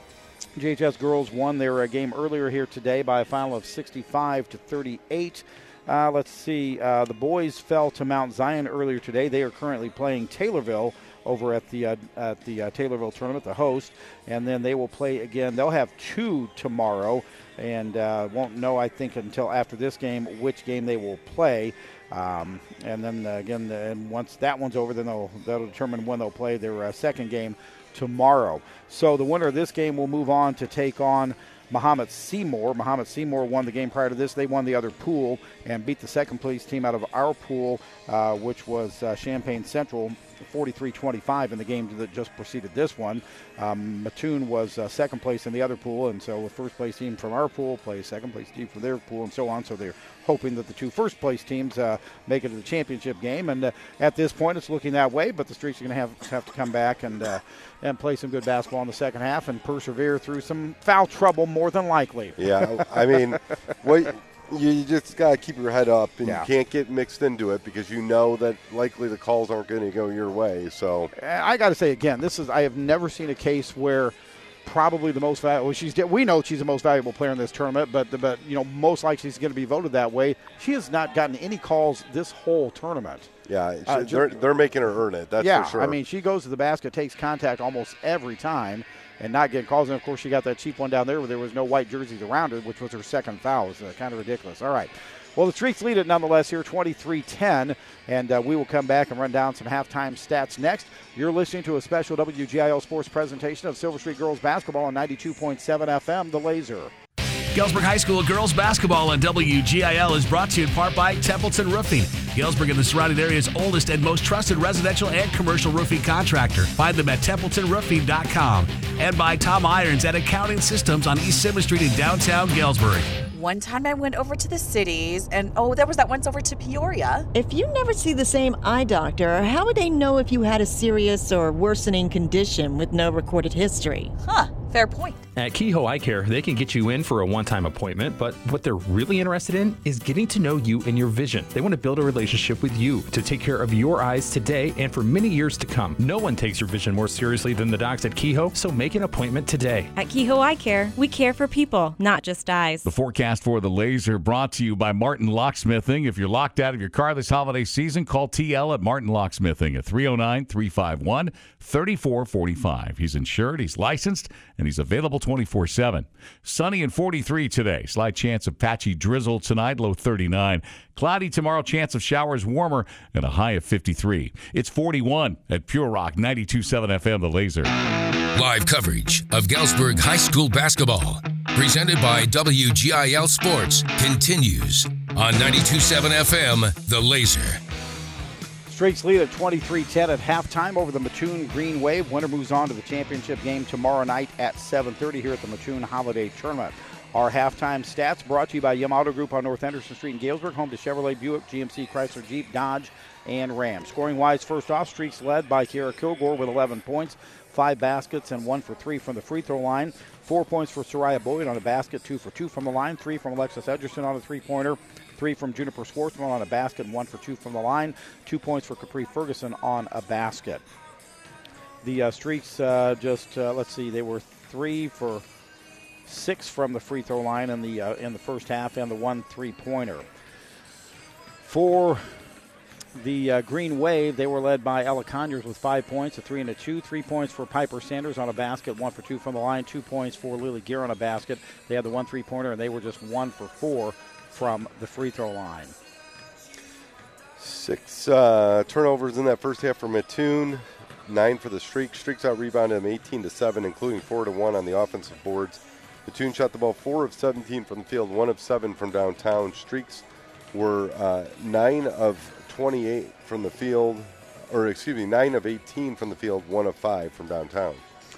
G H S girls won their uh, game earlier here today by a final of sixty-five to thirty-eight. Uh, let's see, uh, the boys fell to Mount Zion earlier today. They are currently playing Taylorville over at the uh, at the uh, Taylorville tournament, the host, and then they will play again. They'll have two tomorrow, and uh, won't know, I think, until after this game which game they will play. Um, and then uh, again, uh, and once that one's over, then they'll that'll determine when they'll play their uh, second game tomorrow. So the winner of this game will move on to take on Mahomet Seymour. Mahomet Seymour won the game prior to this. They won the other pool and beat the second place team out of our pool, uh, which was uh, Champaign Central, forty-three twenty-five in the game that just preceded this one. Um, Mattoon was uh, second place in the other pool, and so the first place team from our pool plays second place team from their pool, and so on. So they're hoping that the two first place teams uh, make it to the championship game, and uh, at this point it's looking that way, but the Streaks are going to have have to come back and uh, and play some good basketball in the second half and persevere through some foul trouble more than likely. Yeah, I mean, what you just got to keep your head up, and Yeah. you can't get mixed into it because you know that likely the calls aren't going to go your way. So I got to say again, this is I have never seen a case where probably the most valuable. She's we know she's the most valuable player in this tournament, but but you know most likely she's going to be voted that way. She has not gotten any calls this whole tournament. yeah, Uh, they're, they're making her earn it. That's yeah, for sure. I mean she goes to the basket, takes contact almost every time, and not getting calls. And of course she got that cheap one down there where there was no white jerseys around her, which was her second foul. It was uh, kind of ridiculous. All right. Well, the Streaks lead it nonetheless here, twenty-three ten, and uh, we will come back and run down some halftime stats next. You're listening to a special W G I L Sports presentation of Silver Streak Girls Basketball on ninety-two point seven F M, The Laser. Galesburg High School girls basketball on W G I L is brought to you in part by Templeton Roofing, Galesburg and the surrounding area's oldest and most trusted residential and commercial roofing contractor. Find them at templeton roofing dot com. And by Tom Irons at Accounting Systems on East Simmons Street in downtown Galesburg. One time I went over to the cities, and oh, there was that once over to Peoria. If you never see the same eye doctor, how would they know if you had a serious or worsening condition with no recorded history? Huh, fair point. At Kehoe Eye Care, they can get you in for a one-time appointment, but what they're really interested in is getting to know you and your vision. They want to build a relationship with you to take care of your eyes today and for many years to come. No one takes your vision more seriously than the docs at Kehoe, so make an appointment today. At Kehoe Eye Care, we care for people, not just eyes. The forecast for the Laser brought to you by Martin Locksmithing. If you're locked out of your car this holiday season, call T L at Martin Locksmithing at three oh nine, three five one, three four four five. He's insured, he's licensed, and he's available twenty-four seven. Sunny and forty-three today. Slight chance of patchy drizzle tonight, low thirty-nine. Cloudy tomorrow, chance of showers warmer, and a high of fifty-three. It's forty-one at Pure Rock, ninety-two point seven F M, The Laser. Live coverage of Galesburg High School basketball, presented by W G I L Sports, continues on ninety-two point seven F M, The Laser. Streaks lead at twenty-three ten at halftime over the Mattoon Green Wave. Winner moves on to the championship game tomorrow night at seven thirty here at the Mattoon Holiday Tournament. Our halftime stats brought to you by Yum Auto Group on North Henderson Street in Galesburg, home to Chevrolet, Buick, G M C, Chrysler, Jeep, Dodge, and Ram. Scoring-wise, first off, Streaks led by Kiara Kilgore with eleven points, five baskets and one for three from the free throw line. Four points for Soraya Boyd on a basket, two for two from the line, three from Alexis Edgerson on a three-pointer, three from Juniper Schwartzman on a basket, and one for two from the line. Two points for Capri Ferguson on a basket. The uh, Streaks uh, just, uh, let's see, they were three for six from the free throw line in the uh, in the first half, and the one three-pointer. For the uh, Green Wave, they were led by Ella Conyers with five points, a three and a two. Three points for Piper Sanders on a basket, one for two from the line. Two points for Lily Gear on a basket. They had the one three-pointer, and they were just one for four from the free throw line. Six uh, turnovers in that first half for Mattoon. Nine for the Streaks. Streaks out-rebounded them eighteen to seven, including four to one on the offensive boards. Mattoon shot the ball four of seventeen from the field, one of seven from downtown. Streaks were uh, nine of twenty-eight from the field, or excuse me, nine of eighteen from the field, one of five from downtown.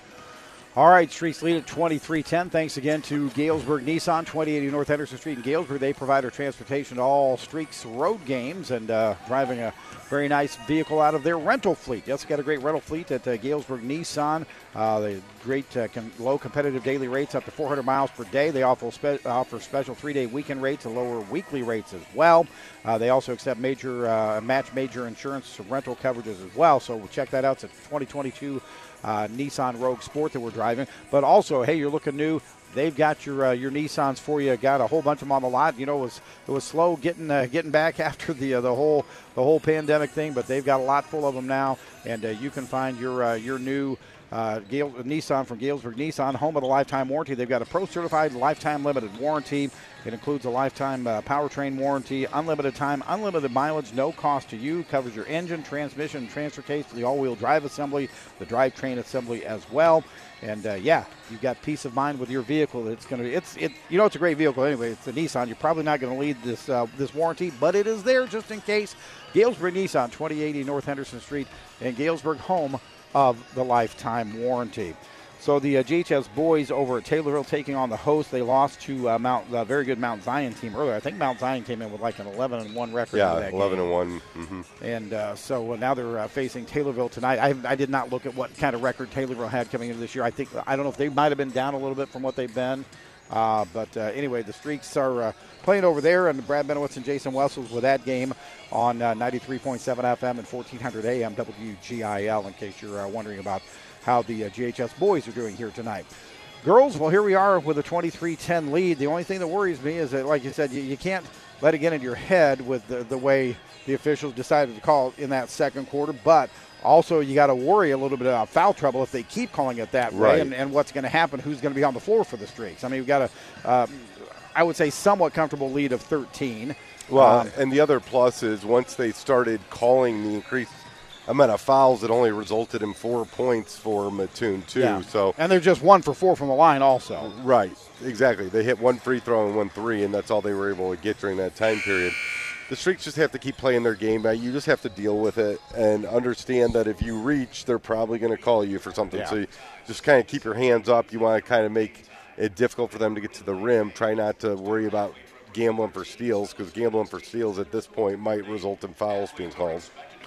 All right, Streaks lead at twenty-three ten. Thanks again to Galesburg Nissan, twenty eighty North Henderson Street in Galesburg. They provide our transportation to all Streaks road games, and uh, driving a very nice vehicle out of their rental fleet. Yes, got a great rental fleet at uh, Galesburg Nissan. Uh, they great uh, com- low competitive daily rates up to four hundred miles per day. They offer, spe- offer special three-day weekend rates and lower weekly rates as well. Uh, they also accept major uh, match major insurance rental coverages as well. So we'll check that out. It's a twenty twenty-two Uh, Nissan Rogue Sport that we're driving. But also, hey, you're looking new. They've got your uh, your Nissans for you. Got a whole bunch of them on the lot. You know, it was it was slow getting uh, getting back after the uh, the whole the whole pandemic thing, but they've got a lot full of them now, and uh, you can find your uh, your new uh, Gale, Nissan from Galesburg Nissan, home of the lifetime warranty. They've got a pro certified lifetime limited warranty. It includes a lifetime uh, powertrain warranty, unlimited time, unlimited mileage, no cost to you. Covers your engine, transmission, transfer case, the all-wheel drive assembly, the drivetrain assembly as well. And uh, yeah, you've got peace of mind with your vehicle. It's going to be, it's, it, you know, it's a great vehicle anyway. It's a Nissan. You're probably not going to need this uh, this warranty, but it is there just in case. Galesburg Nissan, twenty eighty North Henderson Street, and Galesburg, home of the lifetime warranty. So the uh, G H S boys over at Taylorville taking on the host. They lost to uh, Mount, a uh, very good Mount Zion team earlier. I think Mount Zion came in with like an eleven and one record. Yeah, in that eleven game. and one. Mm-hmm. And uh, so uh, now they're uh, facing Taylorville tonight. I, I did not look at what kind of record Taylorville had coming into this year. I think I don't know if they might have been down a little bit from what they've been. Uh, but uh, anyway, the Streaks are uh, playing over there, and Brad Benowitz and Jason Wessels with that game on uh, ninety-three point seven F M and fourteen hundred A M W G I L, in case you're uh, wondering about how the uh, G H S boys are doing here tonight. Girls, well, here we are with a twenty-three ten lead. The only thing that worries me is that, like you said, you, you can't let it get into your head with the, the way the officials decided to call it in that second quarter, but also you got to worry a little bit about foul trouble if they keep calling it that right. way, and, and what's going to happen, who's going to be on the floor for the Streaks. I mean, we've got a, uh, I would say, somewhat comfortable lead of thirteen. Well, um, and the other plus is once they started calling the increased amount of fouls, it only resulted in four points for Mattoon, too. Yeah. So, and they're just one for four from the line also. Right, exactly. They hit one free throw and one three, and that's all they were able to get during that time period. The Streaks just have to keep playing their game. You just have to deal with it and understand that if you reach, they're probably going to call you for something. Yeah. So you just kind of keep your hands up. You want to kind of make it difficult for them to get to the rim. Try not to worry about gambling for steals, because gambling for steals at this point might result in fouls being called.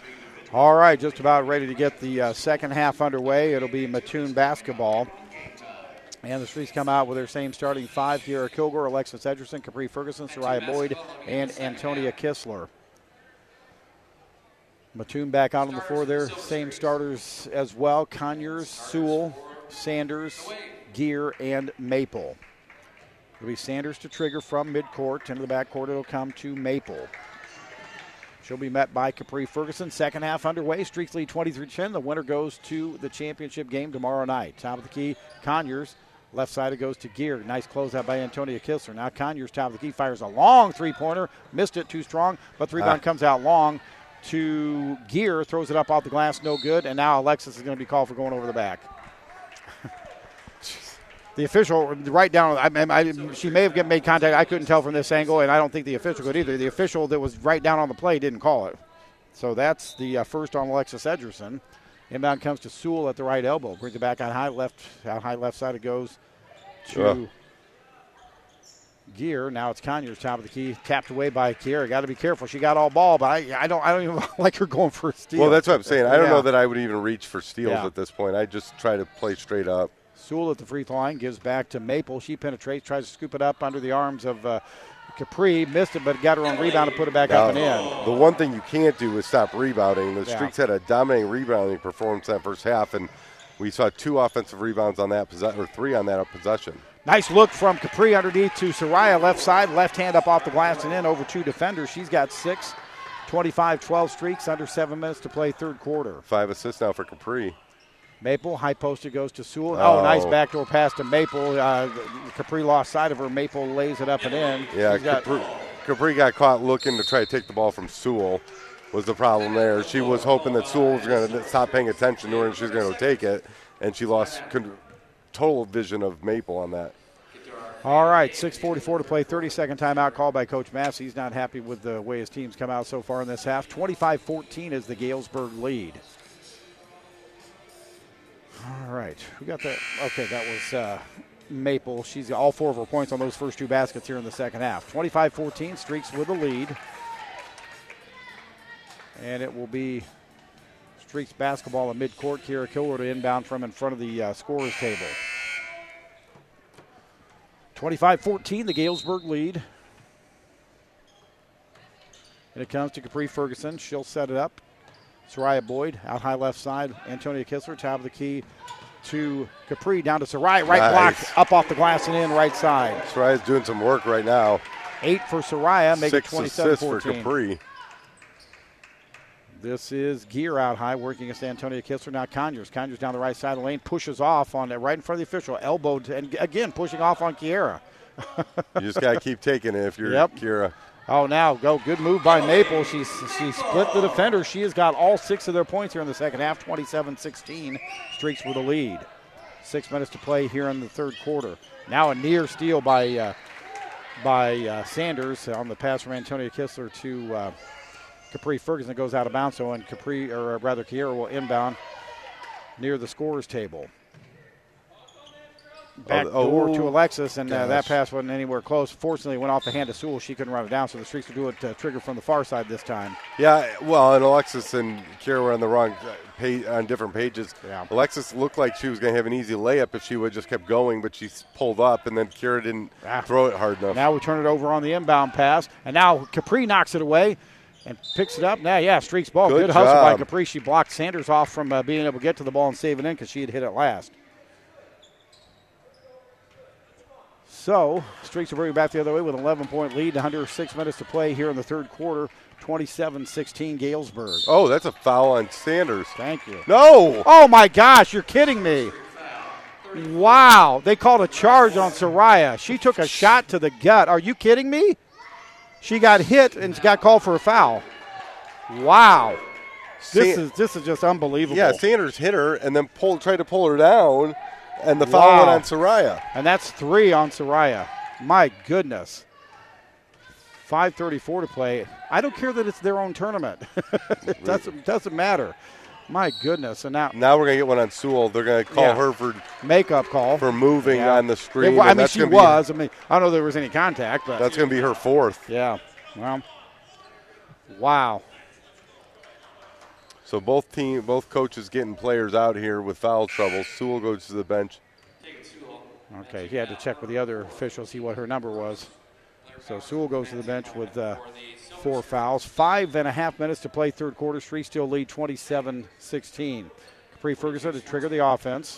All right, just about ready to get the uh, second half underway. It'll be Mattoon basketball. And the Streaks come out with their same starting five: Kiara Kilgore, Alexis Edgerson, Capri Ferguson, Soraya Boyd, and Antonia Kistler. Mattoon back out on the floor. Their same starters as well: Conyers, Sewell, Sanders, Gear, and Maple. It'll be Sanders to trigger from midcourt. Into the backcourt, it'll come to Maple. She'll be met by Capri Ferguson. Second half underway. Streaks lead twenty-three ten. The winner goes to the championship game tomorrow night. Top of the key, Conyers. Left side it goes to Gear. Nice closeout by Antonia Kistler. Now Conyers, top of the key, fires a long three-pointer. Missed it, too strong, but the rebound ah. comes out long to Gear. Throws it up off the glass, no good. And now Alexis is going to be called for going over the back. The official, right down, I, I, she may have made contact. I couldn't tell from this angle, and I don't think the official could either. The official that was right down on the play didn't call it. So that's the uh, first on Alexis Edgerson. Inbound comes to Sewell at the right elbow. Brings it back on high left, out high left side it goes to Gear. Now it's Conyers, top of the key, tapped away by Kiera. Got to be careful. She got all ball, but I, I don't, I don't even like her going for a steal. Well, that's what I'm saying. I don't yeah. know that I would even reach for steals Yeah. at this point. I just try to play straight up. Sewell at the free throw line gives back to Maple. She penetrates, tries to scoop it up under the arms of uh, Capri. Missed it, but got her own rebound and put it back Now, up and in. The one thing you can't do is stop rebounding. The Yeah. Streaks had a dominating rebounding performance that first half, and we saw two offensive rebounds on that possession, or three on that possession. Nice look from Capri underneath to Soraya, left side, left hand up off the glass and in over two defenders. She's got six, twenty-five twelve Streaks, under seven minutes to play third quarter. Five assists now for Capri. Maple, high poster goes to Sewell. Oh, Oh. nice backdoor pass to Maple. Uh, Capri lost sight of her. Maple lays it up and in. Yeah, She's got- Capri, Capri got caught looking to try to take the ball from Sewell. Was the problem there? She was hoping that Sewell was going to stop paying attention to her and she was going to take it, and she lost con- total vision of Maple on that. All right, six forty-four to play, thirty-second timeout called by Coach Massey. He's not happy with the way his team's come out so far in this half. twenty-five fourteen is the Galesburg lead. All right, who got that? Okay, that was uh, Maple. She's got all four of her points on those first two baskets here in the second half. twenty-five fourteen, Streaks with the lead. And it will be Streaks basketball in midcourt. Kiera Kilroy to inbound from in front of the uh, scorer's table. twenty-five fourteen, the Galesburg lead. And it comes to Capri Ferguson. She'll set it up. Soraya Boyd out high left side. Antonia Kistler, top of the key to Capri, down to Soraya. Right Nice. block, up off the glass and in right side. Soraya's doing some work right now. Eight for Soraya, make Six it twenty-seven assists for fourteen. Capri. This is Gear out high, working against Antonia Kistler. Now Conyers. Conyers down the right side of the lane, pushes off on it right in front of the official. Elbowed, and again, pushing off on Kiera. You just got to keep taking it if you're Yep. Kiera. Oh, now go. Good move by Maple. She, she split the defender. She has got all six of their points here in the second half, twenty-seven sixteen. Streaks with a lead. Six minutes to play here in the third quarter. Now a near steal by uh, by uh, Sanders on the pass from Antonia Kistler to uh, Capri Ferguson. It goes out of bounds, so and Capri, or rather Kiera, will inbound near the scorer's table. Back Oh, door oh, to Alexis, and uh, that gosh. pass wasn't anywhere close. Fortunately, it went off the hand of Sewell. She couldn't run it down, so the Streaks will do it uh, trigger from the far side this time. Yeah, well, and Alexis and Kiera were on the wrong page, on different pages. Yeah. Alexis looked like she was going to have an easy layup if she would just kept going, but she pulled up, and then Kiera didn't Ah. throw it hard enough. Now we turn it over on the inbound pass, and now Capri knocks it away and picks it up. Now, yeah, Streaks ball. Good Good, hustle by job. Capri. She blocked Sanders off from uh, being able to get to the ball and save it in because she had hit it last. So, Streaks will bring it back the other way with an eleven-point lead, under six minutes to play here in the third quarter, twenty-seven sixteen Galesburg. Oh, that's a foul on Sanders. Thank you. No! Oh, my gosh, you're kidding me. Wow, they called a charge on Soraya. She took a shot to the gut. Are you kidding me? She got hit and got called for a foul. Wow. This Sa- is this is just unbelievable. Yeah, Sanders hit her and then pulled, tried to pull her down, and the foul Wow. went on Soraya. And that's three on Soraya. My goodness. five thirty-four to play. I don't care that it's their own tournament. It doesn't, doesn't matter. My goodness. And now Now we're going to get one on Sewell. They're going to call Yeah. her for makeup call. for moving Yeah. on the It screen. wa- I and mean, that's she gonna be- was. I mean, I don't know if there was any contact, but That's going to be her fourth. yeah. Well, wow. So both team, both coaches getting players out here with foul trouble. Sewell goes to the bench. Okay, he had to check with the other officials, see what her number was. So Sewell goes to the bench with uh, four fouls. Five and a half minutes to play third quarter. Streaks still lead twenty-seven sixteen. Capri Ferguson to trigger the offense.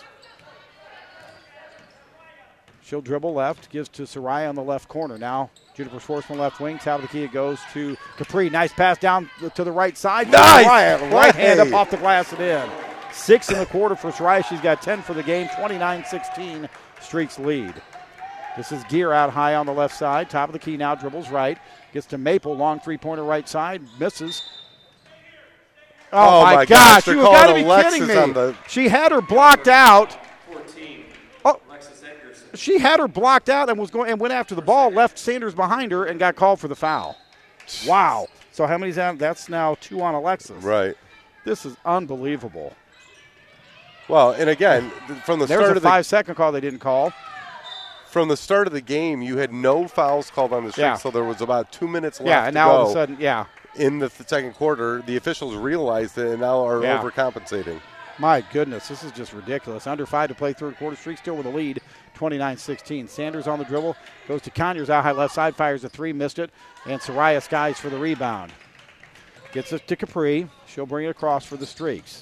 She'll dribble left, gives to Soraya on the left corner. Now Juniper Schwartzman left wing. Top of the key, it goes to Capri. Nice pass down to the right side. Nice Soraya, right hand up play. off the glass and in. Six in the quarter for Soraya. She's got ten for the game. twenty-nine sixteen. Streaks lead. This is Gear out high on the left side. Top of the key now, dribbles right. Gets to Maple, long three-pointer right side. Misses. Oh, Oh, my, my gosh, gosh, they're you got to calling be Alexis kidding me. on the- She had her blocked out. Oh, she had her blocked out and was going and went after the ball, left Sanders behind her, and got called for the foul. Wow. So how many's that? That's now two on Alexis. Right. This is unbelievable. Well, and again, th- from the There's start a of the five-second call they didn't call. from the start of the game, you had no fouls called on the streak, Yeah. so there was about two minutes left Yeah, and to now go. all of a sudden, yeah. In the th- second quarter, the officials realized it and now are Yeah. overcompensating. My goodness, this is just ridiculous. Under five to play third quarter. Streak still with a lead, twenty-nine sixteen. Sanders on the dribble, goes to Conyers out high left side, fires a three, missed it, and Soraya skies for the rebound. Gets it to Capri. She'll bring it across for the Streaks.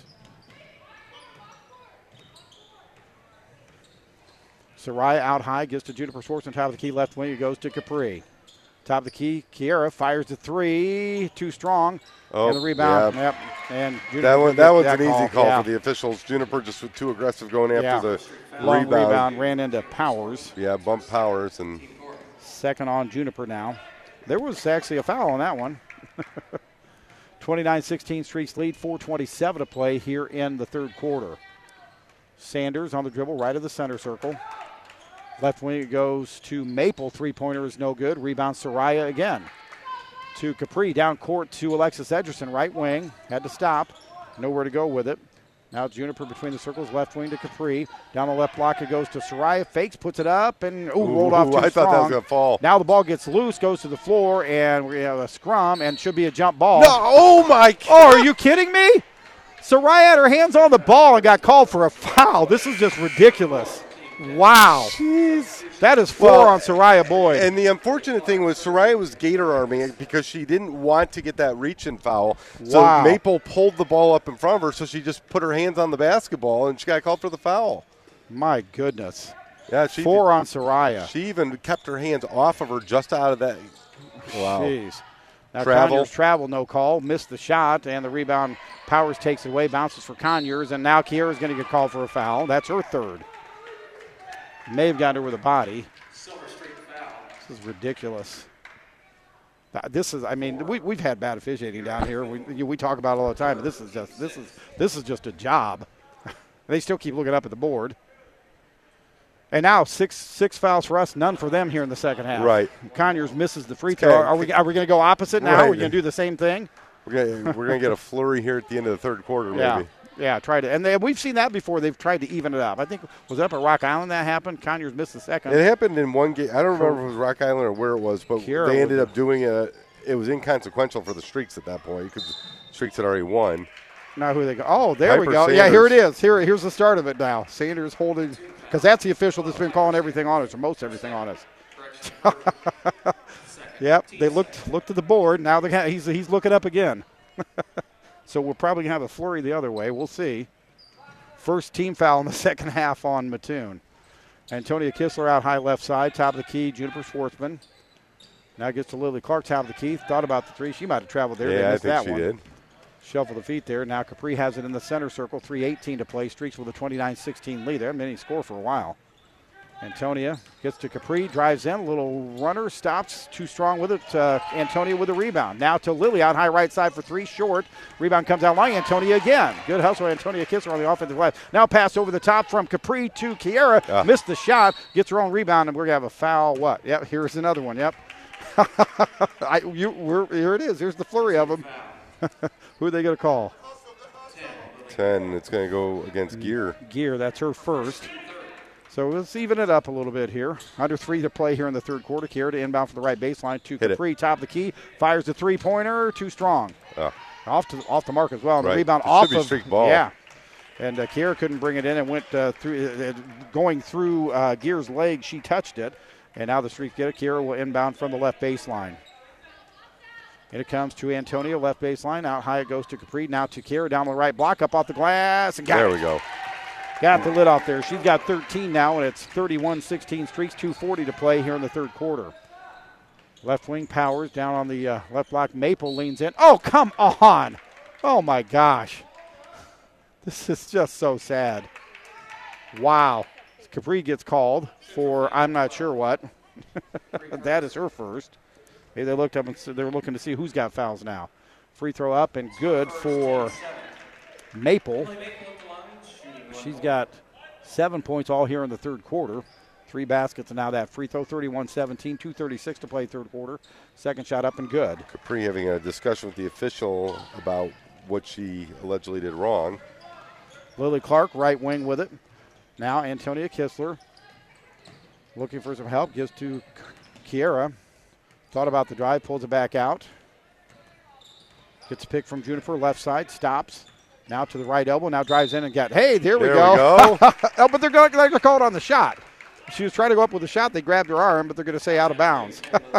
Soraya out high, gets to Juniper Schwartz on top of the key left wing. It goes to Capri. Top of the key, Kiera fires the three, too strong. Oh, and the rebound. yeah. Yep. And Juniper That one, gets that one's that an easy call Yeah. for the officials. Juniper just was too aggressive going after Yeah. the Long rebound. rebound, ran into Powers. Yeah, bump Powers and Second on Juniper now. There was actually a foul on that one. twenty-nine sixteen Streaks lead, four twenty-seven to play here in the third quarter. Sanders on the dribble, right of the center circle. Left wing it goes to Maple. Three-pointer is no good. Rebound Soraya again. To Capri, down court to Alexis Edgerson, right wing. Had to stop. Nowhere to go with it. Now Juniper between the circles, left wing to Capri. Down the left block it goes to Soraya. Fakes, puts it up, and ooh, rolled off too I strong. thought that was going to fall. Now the ball gets loose, goes to the floor, and we have a scrum, and should be a jump ball. No, oh my God. Oh, are you kidding me? Soraya had her hands on the ball and got called for a foul. This is just ridiculous. Wow. Jeez. That is four Well, on Soraya Boyd. And the unfortunate thing was Soraya was gator arming it because she didn't want to get that reach-in foul. So Wow. Maple pulled the ball up in front of her, so she just put her hands on the basketball, and she got called for the foul. My goodness. Yeah, she Four on Soraya. She even kept her hands off of her just out of that. Wow. Jeez. Now Travel. Conyers travel, no call, missed the shot, and the rebound. Powers takes it away, bounces for Conyers, and now Kiera's going to get called for a foul. That's her third. May have gotten her with a body. This is ridiculous. Th- This is, I mean, we, we've had bad officiating down here. We, you- we talk about it all the time, but this is just, this is, this is just a job. They still keep looking up at the board. And now six six fouls for us, none for them here in the second half. Right. Conyers misses the free throw. Okay. Are we are we going to go opposite now? Right. Are we going to do the same thing? We're gonna we're gonna get a flurry here at the end of the third quarter, maybe. Yeah. Yeah, try to, and they, we've seen that before. They've tried to even it up. I think was it up at Rock Island that happened. Conyers missed the second. It happened in one game. I don't remember if it was Rock Island or where it was, but Kiera they ended was- up doing it. It was inconsequential for the Streaks at that point because Streaks had already won. Now who they go? Oh, there we Piper go. Yeah, here it Sanders. is. Here, here's the start of it now. Sanders holding, because that's the official that's been calling everything on us, or most everything on us. Yep, they looked looked at the board. Now the guy, he's he's looking up again. So we're probably gonna have a flurry the other way. We'll see. First team foul in the second half on Mattoon. Antonia Kistler out high left side, top of the key. Juniper Schwartzman. Now gets to Lily Clark, top of the key. Thought about the three. She might have traveled there. They Yeah, I missed think that she one. did. Shuffle the feet there. Now Capri has it in the center circle. three eighteen to play. Streaks with a twenty-nine sixteen lead. They haven't been any score for a while. Antonia gets to Capri, drives in. Little runner, stops. Too strong with it. Uh, Antonia with a rebound. Now to Lily out high right side for three. Short. Rebound comes out long. Antonia again. Good hustle. Antonia Kistler on the offensive left. Now pass over the top from Capri to Kiera. Ah. Missed the shot. Gets her own rebound, and we're going to have a foul. What? Yep, here's another one. Yep. I, you, we're, here it is. Here's the flurry of them. Who are they going to call? ten. It's going to go against Gear. Gear, that's her first. So let's even it up a little bit here. Under three to play here in the third quarter. Kiera to inbound for the right baseline. To Hit it. Capri, top of the key. Fires the three-pointer. Too strong. Oh. Off to off the mark as well. And Right. the rebound It off should be of streak ball. Yeah. And uh, Kiera couldn't bring it in and went uh, through, uh, going through uh, Gear's leg. She touched it. And now the Streaks get it. Kiera will inbound from the left baseline. And it comes to Antonio, left baseline. Out high it goes to Capri. Now to Kiera down the right block, up off the glass. And got There it. we go. Got the lid off there. She's got thirteen now, and it's thirty-one sixteen Streaks, two forty to play here in the third quarter. Left wing Powers down on the uh, left block. Maple leans in. Oh, come on. Oh, my gosh. This is just so sad. Wow. Capri gets called for I'm not sure what. That is her first. Maybe they looked up and they were looking to see who's got fouls now. Free throw up and good for Maple. She's got seven points all here in the third quarter. Three baskets and now that free throw, thirty-one seventeen, two thirty-six to play third quarter. Second shot up and good. Capri having a discussion with the official about what she allegedly did wrong. Lily Clark, right wing with it. Now Antonia Kistler. Looking for some help, gives to Kiera. Thought about the drive, pulls it back out. Gets a pick from Juniper, left side, stops. Now to the right elbow, now drives in and got, hey, there we There go. we go. Oh, but they're going to call it on the shot. She was trying to go up with the shot. They grabbed her arm, but they're going to say out of bounds.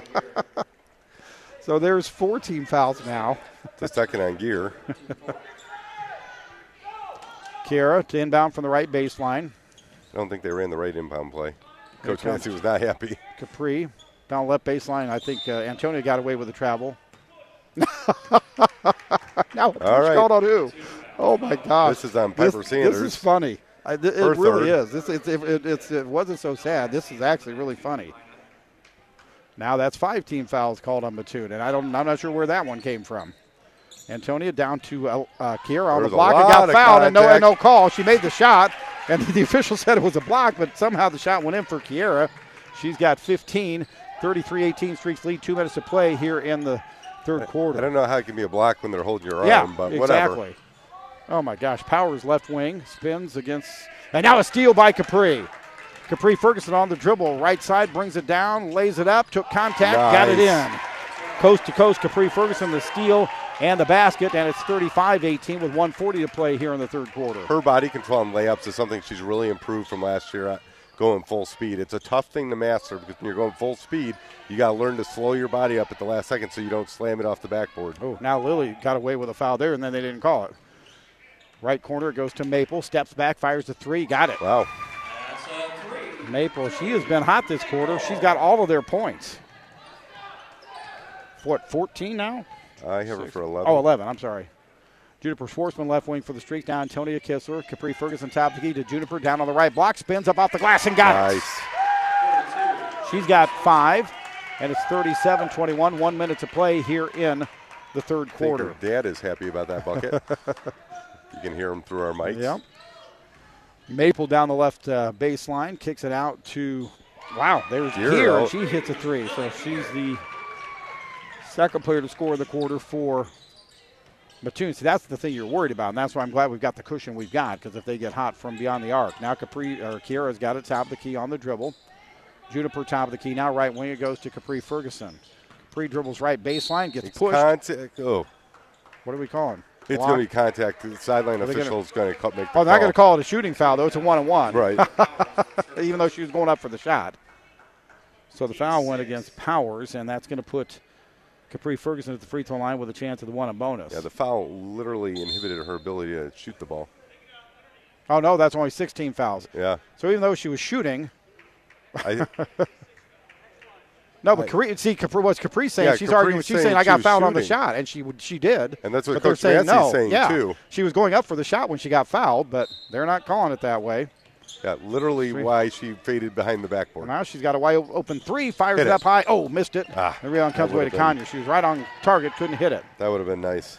So there's four team fouls now. The second on Gear. Kiera to inbound from the right baseline. I don't think they ran the right inbound play. Coach Here Nancy comes was not happy. Capri down left baseline. I think uh, Antonio got away with the travel. Now All right. called on who? Oh my gosh! This is on Piper this, Sanders. This is funny. I, th- it Her really third. is. This it, it, it's, it wasn't so sad. This is actually really funny. Now that's five team fouls called on Mattoon, and I don't. I'm not sure where that one came from. Antonia down to uh, uh, Kiera on There's the a block and lot got of fouled, and no, and contact. no call. She made the shot, and the official said it was a block, but somehow the shot went in for Kiera. She's got fifteen, thirty-three eighteen Streaks lead, two minutes to play here in the third quarter. I don't know how it can be a block when they're holding your Yeah, arm, but exactly. whatever. Oh my gosh, Powers left wing, spins against, and now a steal by Capri. Capri Ferguson on the dribble, right side, brings it down, lays it up, took contact, got it Nice. in. Coast to coast, Capri Ferguson, the steal and the basket, and it's thirty-five eighteen with one forty to play here in the third quarter. Her body control on layups is something she's really improved from last year at going full speed. It's a tough thing to master because when you're going full speed, you got to learn to slow your body up at the last second so you don't slam it off the backboard. Oh, now Lily got away with a foul there, and then they didn't call it. Right corner, it goes to Maple, steps back, fires the three, got it. Wow. Maple, she has been hot this quarter. She's got all of their points. What, fourteen now? I have her for eleven. Oh, eleven, I'm sorry. Juniper Schwartzman left wing for the Streaks. Now Antonia Kissler. Capri Ferguson top of the key to Juniper. Down on the right block. Spins up off the glass and got Nice. it. She's got five, and it's thirty-seven twenty-one. One minute to play here in the third I think quarter. her dad is happy about that bucket. You can hear him through our mics. Yep. Maple down the left uh, baseline. Kicks it out to, wow, there's Gear Gear. out. She hits a three. So she's the second player to score in the quarter for Mattoon. See, that's the thing you're worried about, and that's why I'm glad we've got the cushion we've got, because if they get hot from beyond the arc. Now Capri, or Kiera's got it top of the key on the dribble. Juniper top of the key. Now right wing it goes to Capri Ferguson. Capri dribbles right baseline, gets It's pushed. contact. Oh, What are we calling? it's Block? going to be contact. The sideline Are they official gonna- is going to make the Oh, they're not going to call. call it a shooting foul, though. It's a one and one. Right. Even though she was going up for the shot. So the foul went against Powers, and that's going to put Capri Ferguson at the free throw line with a chance of the one and bonus. Yeah, the foul literally inhibited her ability to shoot the ball. Oh, no, that's only sixteen fouls. Yeah. So even though she was shooting. I, no, but I- Capri, see, Capri, what's Capri saying? Yeah, she's Capri's arguing. She's saying saying I she got was fouled on the shooting. shot, and she would, she did. And that's what but they're Coach saying Nancy's no. saying, yeah. too. She was going up for the shot when she got fouled, but they're not calling it that way. yeah, literally Three. why she faded behind the backboard. Now she's got a wide open three, fires Hit it it. up high. Oh, missed it. Ah, the rebound that comes away to would've been- Conyers. She was right on target, couldn't hit it. That would have been nice.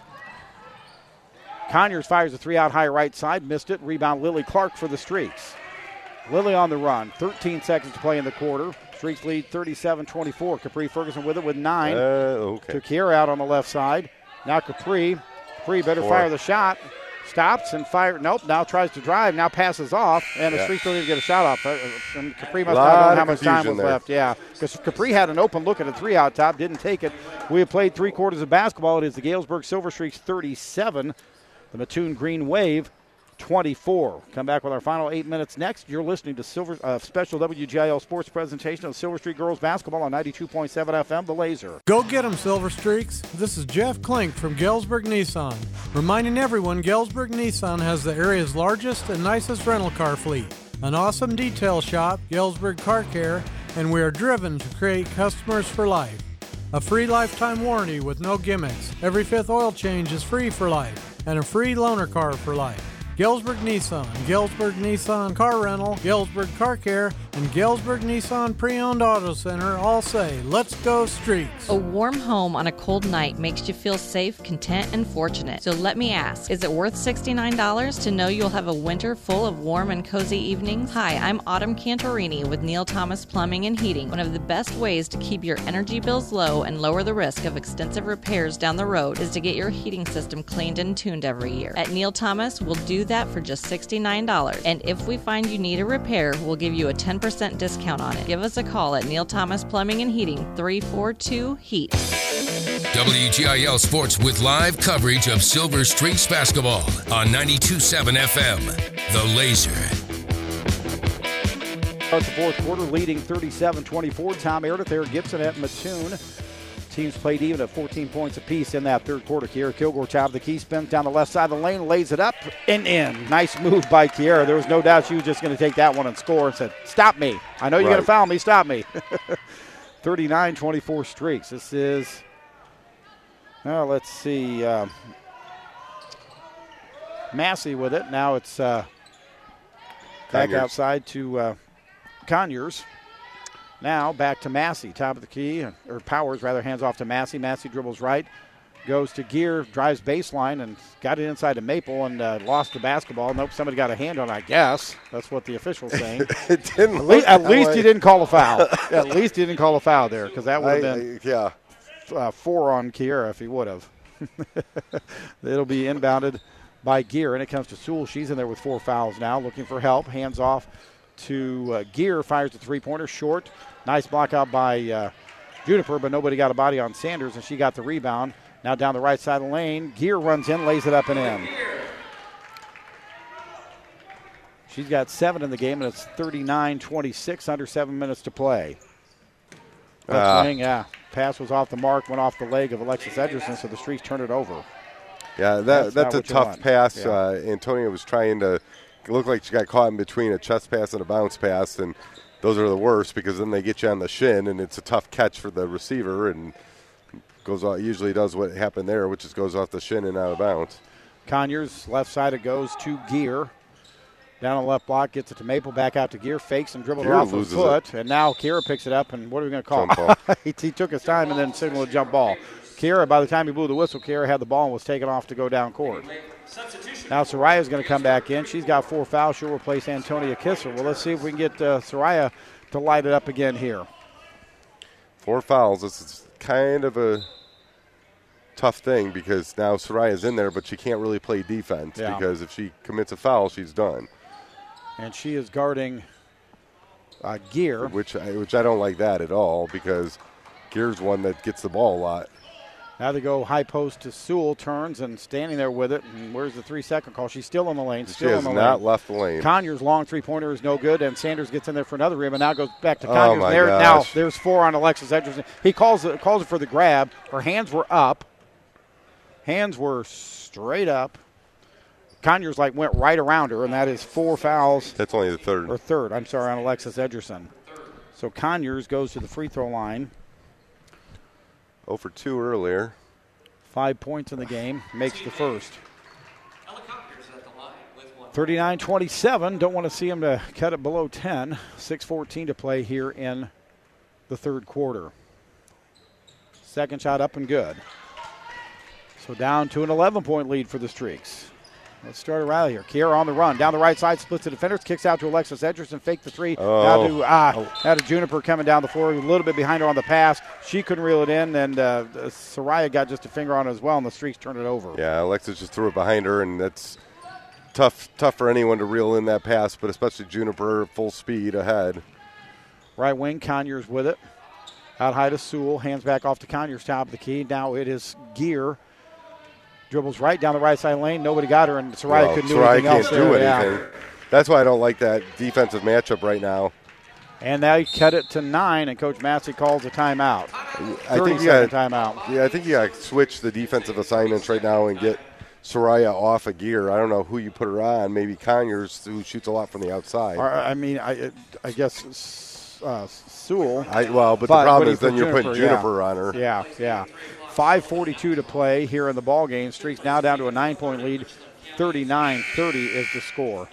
Conyers fires a three out high right side, missed it. Rebound Lily Clark for the Streaks. Lily on the run. thirteen seconds to play in the quarter. Streaks lead thirty-seven twenty-four. Capri Ferguson with it with nine. Uh, okay. Took Kiera out on the left side. Now Capri. Capri better Four. fire the shot. Stops and fire. Nope. Now tries to drive. Now passes off. And the Yeah. Streaks don't even get a shot off. Uh, And Capri must Lot not know of how much time confusion was there. left. Yeah. Because Capri had an open look at a three out top. Didn't take it. We have played three quarters of basketball. It is the Galesburg Silver Streaks thirty-seven. The Mattoon Green Wave twenty-four. Come back with our final eight minutes next. You're listening to Silver uh, special W G I L sports presentation of Silver Streak Girls Basketball on ninety-two point seven F M, The Laser. Go get 'em, Silver Streaks. This is Jeff Klink from Galesburg Nissan. Reminding everyone Galesburg Nissan has the area's largest and nicest rental car fleet. An awesome detail shop, Galesburg Car Care, and we are driven to create customers for life. A free lifetime warranty with no gimmicks. Every fifth oil change is free for life. And a free loaner car for life. Galesburg Nissan, Galesburg Nissan Car Rental, Galesburg Car Care, and Galesburg Nissan Pre-Owned Auto Center all say, let's go Streaks. A warm home on a cold night makes you feel safe, content, and fortunate. So let me ask, is it worth sixty-nine dollars to know you'll have a winter full of warm and cozy evenings? Hi, I'm Autumn Cantorini with Neil Thomas Plumbing and Heating. One of the best ways to keep your energy bills low and lower the risk of extensive repairs down the road is to get your heating system cleaned and tuned every year. At Neil Thomas, we'll do that for just sixty-nine dollars. And if we find you need a repair, we'll give you a ten percent percent discount on it. Give us a call at Neil Thomas Plumbing and Heating, three four two, HEAT. W G I L Sports with live coverage of Silver Streaks basketball on ninety-two point seven F M. The Laser. Start the fourth quarter, leading thirty-seven twenty-four. Tom Meredith, Eric Gibson at Mattoon. Teams played even at fourteen points apiece in that third quarter. Kiera Kilgore, top of the key, spins down the left side of the lane, lays it up and in. Nice move by Kiera. There was no doubt she was just going to take that one and score and said, stop me. I know you're right. going to foul me. Stop me. thirty-nine twenty-four Streaks. This is, well, let's see, uh, Massey with it. Now it's uh, back Conyers. outside to uh, Conyers. Now back to Massey, top of the key, or Powers rather, hands off to Massey. Massey dribbles right, goes to Gear, drives baseline, and got it inside to Maple and uh, lost the basketball. Nope, somebody got a hand on it, I guess. That's what the official's saying. It didn't At, look le- at that least way. he didn't call a foul. At least he didn't call a foul there, because that would have I- been I- yeah. uh, four on Kiera if he would have. It'll be inbounded by Gear, and it comes to Sewell. She's in there with four fouls now, looking for help. Hands off to uh, Gear, fires the three-pointer short. Nice block out by uh, Juniper, but nobody got a body on Sanders, and she got the rebound. Now down the right side of the lane. Gear runs in, lays it up and in. She's got seven in the game, and it's thirty-nine twenty-six, under seven minutes to play. Left Ah. wing, yeah. Pass was off the mark, went off the leg of Alexis Edgerson, so the Streaks turned it over. Yeah, that, That's that's, not a what you tough want. pass. Yeah. Uh, Antonia was trying to look like she got caught in between a chest pass and a bounce pass, and those are the worst because then they get you on the shin, and it's a tough catch for the receiver, and goes off, usually does what happened there, which is goes off the shin and out of bounds. Conyers, left side, it goes to Gear. Down on the left block, gets it to Maple, back out to Gear, fakes and dribbles it Gear off her loses foot. And now Kiera picks it up, and what are we going to call? Jump ball. he, he took his time and then signaled a jump ball. Kiera, by the time he blew the whistle, Kiera had the ball and was taken off to go down court. Now Soraya's going to come back in. She's got four fouls. She'll replace Antonia Kisser. Well, let's see if we can get uh, Soraya to light it up again here. Four fouls. This is kind of a tough thing because now Soraya's in there, but she can't really play defense Yeah. because if she commits a foul, she's done. And she is guarding uh, Gear. Which I, which I don't like that at all because Gear's one that gets the ball a lot. Now they go high post to Sewell, turns and standing there with it. And where's the three-second call? She's still in the lane. She Still has in the not lane. left the lane. Conyers' long three-pointer is no good, and Sanders gets in there for another rebound. Now goes back to Oh, Conyers. my there, now gosh. there's four on Alexis Edgerson. He calls it, calls it for the grab. Her hands were up. Hands were straight up. Conyers like went right around her, and that is four fouls. That's only the third. Or third, I'm sorry, on Alexis Edgerson. So Conyers goes to the free throw line. oh for two earlier. Five points in the game, makes the first. thirty-nine twenty-seven, don't want to see him to cut it below ten. six fourteen to play here in the third quarter. Second shot up and good. So down to an eleven-point lead for the Streaks. Let's start a rally here. Kiera on the run. Down the right side, splits the defenders, kicks out to Alexis Edgerson, fake the three. Oh. Now to, ah, now to Juniper coming down the floor, a little bit behind her on the pass. She couldn't reel it in, and uh, Soraya got just a finger on it as well, and the Streaks turned it over. Yeah, Alexis just threw it behind her, and that's tough tough for anyone to reel in that pass, but especially Juniper full speed ahead. Right wing, Conyers with it. Out high to Sewell, hands back off to Conyers, top of the key. Now it is Gear. Dribbles right down the right side lane. Nobody got her, and Soraya Well, couldn't do Soraya anything can't else do there. anything. Yeah. That's why I don't like that defensive matchup right now. And now you cut it to nine, and Coach Massey calls a timeout. I think you thirty-second got timeout. Yeah, I think you got to switch the defensive assignments right now and get Soraya off of Gear. I don't know who you put her on. Maybe Conyers, who shoots a lot from the outside. Or, I mean, I I guess uh, Sewell. I, well, but, But the problem when is you then put you're putting Juniper, yeah. Juniper on her. Yeah, yeah. five forty-two to play here in the ball game. Streaks now down to a nine-point lead. thirty-nine thirty is the score.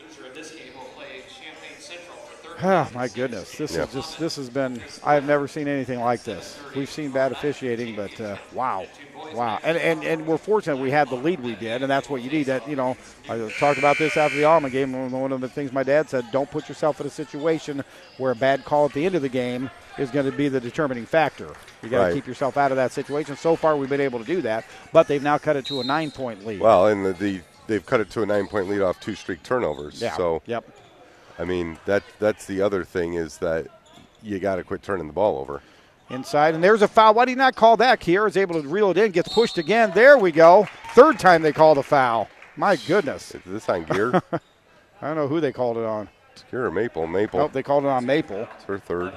Oh, my goodness. This Yeah. is just this has been I have never seen anything like this. We've seen bad officiating, but uh, wow. Wow. And, and and we're fortunate we had the lead we did, and that's what you need. That, you know, I talked about this after the Alma game. One of the things my dad said, don't put yourself in a situation where a bad call at the end of the game is going to be the determining factor. You got to Right. keep yourself out of that situation. So far we've been able to do that, but they've now cut it to a nine-point lead. Well, and the, the they've cut it to a nine-point lead off two streak turnovers. Yeah. So Yep. I mean, that that's the other thing is that you got to quit turning the ball over. Inside, and there's a foul. Why did he not call that? Kiera's able to reel it in, gets pushed again. There we go. Third time they called a foul. My goodness. Is this on Gear? I don't know who they called it on. It's Gear or Maple? Maple. Nope, they called it on Maple. It's her third.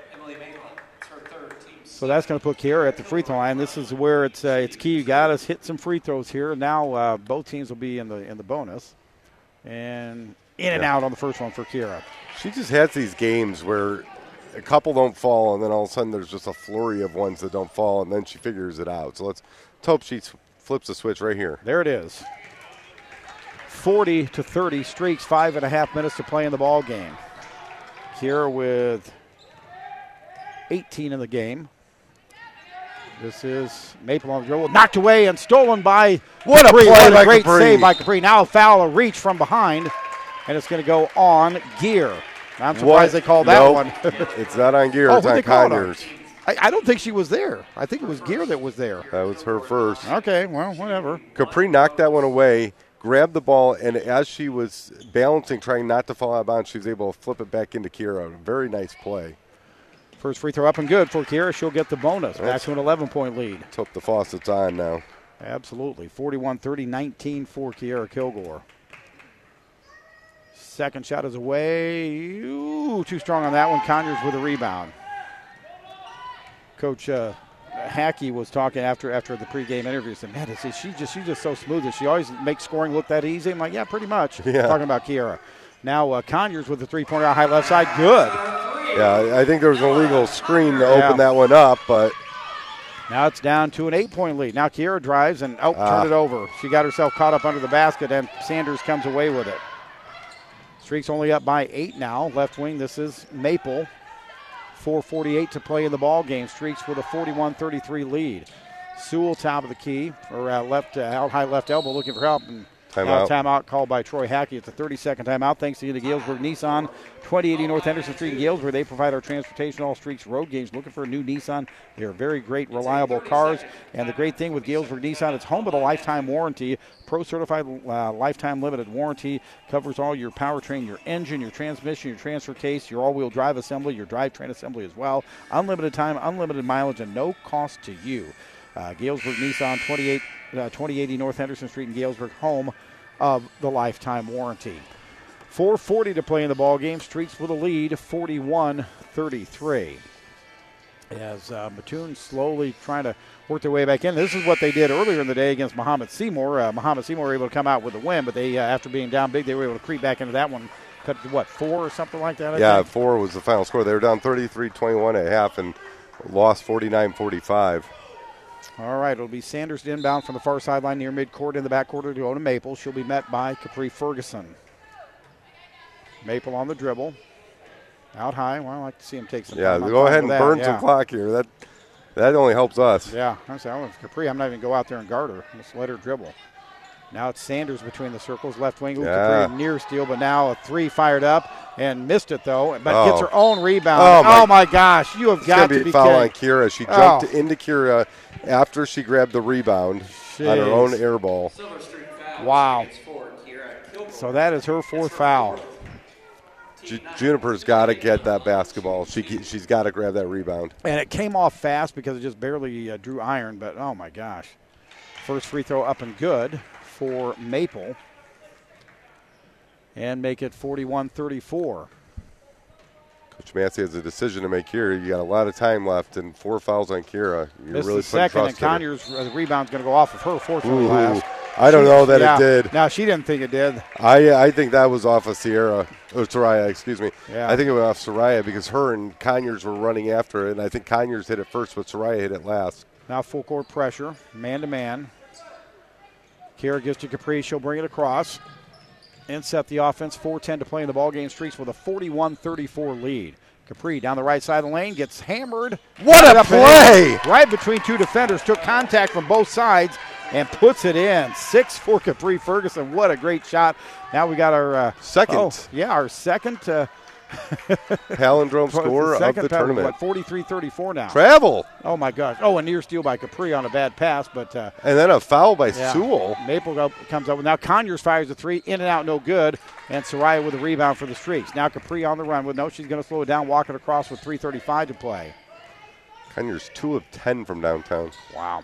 So that's going to put Kiera at the free throw line. This is where it's uh, it's key. You got us hit some free throws here. Now uh, both teams will be in the in the bonus, and in and Yeah. out on the first one for Kiera. She just has these games where a couple don't fall, and then all of a sudden there's just a flurry of ones that don't fall, and then she figures it out. So let's, let's hope she flips the switch right here. There it is. forty to thirty Streaks, five and a half minutes to play in the ball game. Kiera with eighteen in the game. This is Maple on the dribble, knocked away and stolen by What a Capri. play What a by great Capri. save by Capri. Now a foul, a reach from behind, and it's going to go on Gear. I'm surprised What? they called that Nope. one. It's not on Gear. Oh, It's who'd on they call it on? Conyers. I, I don't think she was there. I think it was Gear that was there. That was her first. Okay, well, whatever. Capri knocked that one away, grabbed the ball, and as she was balancing, trying not to fall out of bounds, she was able to flip it back into Kiera. Very nice play. First free throw up and good for Kiera. She'll get the bonus. Back That's- to an eleven-point lead. Let's hope the faucet's on now. Absolutely. forty-one thirty, nineteen for Kiera Kilgore. Second shot is away. Ooh, too strong on that one. Conyers with a rebound. Coach uh, Hackey was talking after after the pregame interview. He said, man, is she just she's just so smooth. Does she always make scoring look that easy? I'm like, yeah, pretty much. Yeah. Talking about Kiera. Now uh, Conyers with the three-pointer out high left side. Good. Yeah, I think there was an illegal screen to Yeah. open that one up, but Now it's down to an eight-point lead. Now Kiera drives and oh, Ah. turned it over. She got herself caught up under the basket, and Sanders comes away with it. Streaks only up by eight now. Left wing, this is Maple. four forty-eight to play in the ball game. Streaks with a forty-one thirty-three lead. Sewell top of the key, or uh, left uh, out high left elbow, looking for help. And now Timeout. timeout called by Troy Hackey. It's a thirty-second timeout. Thanks to the Galesburg Nissan, twenty eighty North Henderson Street in Galesburg. They provide our transportation all Streaks road games. Looking for a new Nissan. They are very great, reliable cars. And the great thing with Galesburg Nissan, it's home with a lifetime warranty. Pro certified uh, lifetime limited warranty. Covers all your powertrain, your engine, your transmission, your transfer case, your all-wheel drive assembly, your drivetrain assembly as well. Unlimited time, unlimited mileage, and no cost to you. Uh, Galesburg Nissan, twenty-eight, uh, twenty eighty North Henderson Street in Galesburg, home of the lifetime warranty. four forty to play in the ball game. Streaks with a lead, forty-one thirty-three. As uh, Mattoon slowly trying to work their way back in. This is what they did earlier in the day against Muhammad Seymour. Uh, Muhammad Seymour were able to come out with a win, but they, uh, after being down big, they were able to creep back into that one. Cut to what, four or something like that? I yeah, think? four was the final score. They were down thirty-three twenty-one at half and lost forty-nine forty-five. All right, it'll be Sanders inbound from the far sideline near midcourt in the backcourt to go to Maple. She'll be met by Capri Ferguson. Maple on the dribble. Out high. Well, I like to see him take some Yeah, time. I'm go fine ahead with and that, burn yeah. some clock here. That that only helps us. Yeah, I say, I want Capri. I'm not even go out there and guard her. Just let her dribble. Now it's Sanders between the circles, left wing. Ooh, Yeah. Capri near steal, but now a three fired up and missed it though. But Oh. gets her own rebound. Oh, my- Oh my gosh, you have It's got going to to be be foul on kidding. Kira. She Oh. jumped into Kira after she grabbed the rebound on her Jeez. own air ball. Wow. So that is her fourth foul. Ju- Juniper's got to get that basketball. She she's got to grab that rebound. And it came off fast because it just barely uh, drew iron, but oh my gosh. First free throw up and good for Maple. And make it forty-one thirty-four. Coach Massey has a decision to make here. You got a lot of time left and four fouls on Kira. You're This really is putting second, and trust in her. Conyers' uh, rebound's going to go off of her, fortunately, Ooh, last. I don't She- know that yeah. it did. No, she didn't think it did. I I think that was off of Sierra or Soraya, excuse me. Yeah. I think it was off Soraya because her and Conyers were running after it, and I think Conyers hit it first, but Soraya hit it last. Now full court pressure, man to man. Kira gives to Capri. She'll bring it across and set the offense. four ten to play in the ballgame. Streaks with a forty-one thirty-four lead. Capri down the right side of the lane gets hammered. What Right a up and play! in. Right between two defenders. Took contact from both sides and puts it in. Six for Capri Ferguson. What a great shot. Now we got our uh, second. oh, yeah, our second uh, Palindrome score of the tournament. What, forty-three thirty-four now. Travel. Oh, my gosh. Oh, a near steal by Capri on a bad pass. but uh, And then a foul by yeah. Sewell. Maple go, comes up. Now Conyers fires a three. In and out, no good. And Soraya with a rebound for the Streaks. Now Capri on the run with no. She's going to slow it down, walk it across with three thirty-five to play. Conyers two of ten from downtown. Wow.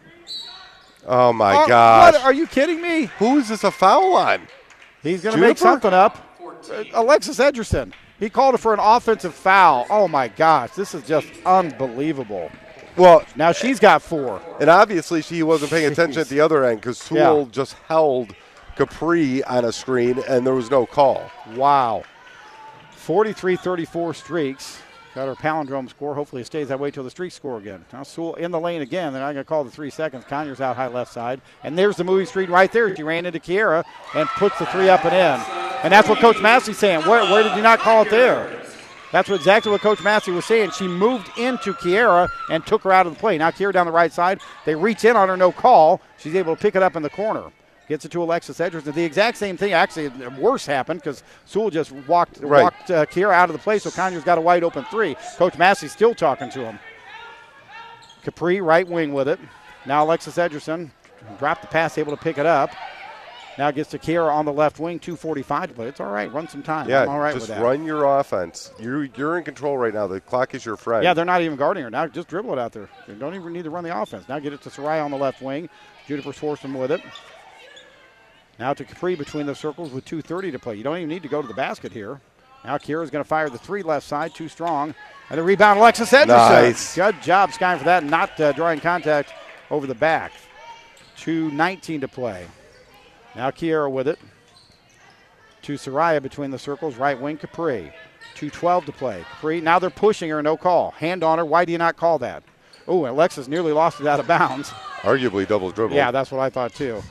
Oh, my oh, gosh. What? Are you kidding me? Who is this a foul on? He's going to make something up. Uh, Alexis Edgerson. He called it for an offensive foul. Oh, my gosh. This is just unbelievable. Well, now she's got four. And obviously she wasn't paying attention at the other end because Sewell Yeah. just held Capri on a screen and there was no call. Wow. forty-three thirty-four Streaks. Got her palindrome score. Hopefully it stays that way till the Streaks score again. Now Sewell in the lane again. They're not going to call the three seconds. Conyers out high left side. And there's the moving street right there. She ran into Kiera and puts the three up and in. And that's what Coach Massey's saying. Where, where did you not call it there? That's what exactly what Coach Massey was saying. She moved into Kiera and took her out of the play. Now Kiera down the right side. They reach in on her, no call. She's able to pick it up in the corner. Gets it to Alexis Edgerson. The exact same thing, actually, worse happened because Sewell just walked right. walked uh, Kiera out of the play, so Conyers got a wide open three. Coach Massey's still talking to him. Capri right wing with it. Now Alexis Edgerson dropped the pass, able to pick it up. Now gets to Kiera on the left wing, two forty-five to play. It's all right. Run some time. Yeah, I'm all right just with that. run your offense. You're, you're in control right now. The clock is your friend. Yeah, they're not even guarding her. Now just dribble it out there. They don't even need to run the offense. Now get it to Soraya on the left wing. Juniper Swarson with it. Now to Capri between the circles with two thirty to play. You don't even need to go to the basket here. Now Kiera's going to fire the three left side, too strong. And the rebound, Alexis Edgerson. Nice. Good job, Sky, for that. Not uh, drawing contact over the back. two nineteen to play. Now Kiera with it. To Soraya between the circles, right wing Capri. two twelve to play. Capri, now they're pushing her, no call. Hand on her, why do you not call that? Oh, Alexis nearly lost it out of bounds. Arguably double dribble. Yeah, that's what I thought too.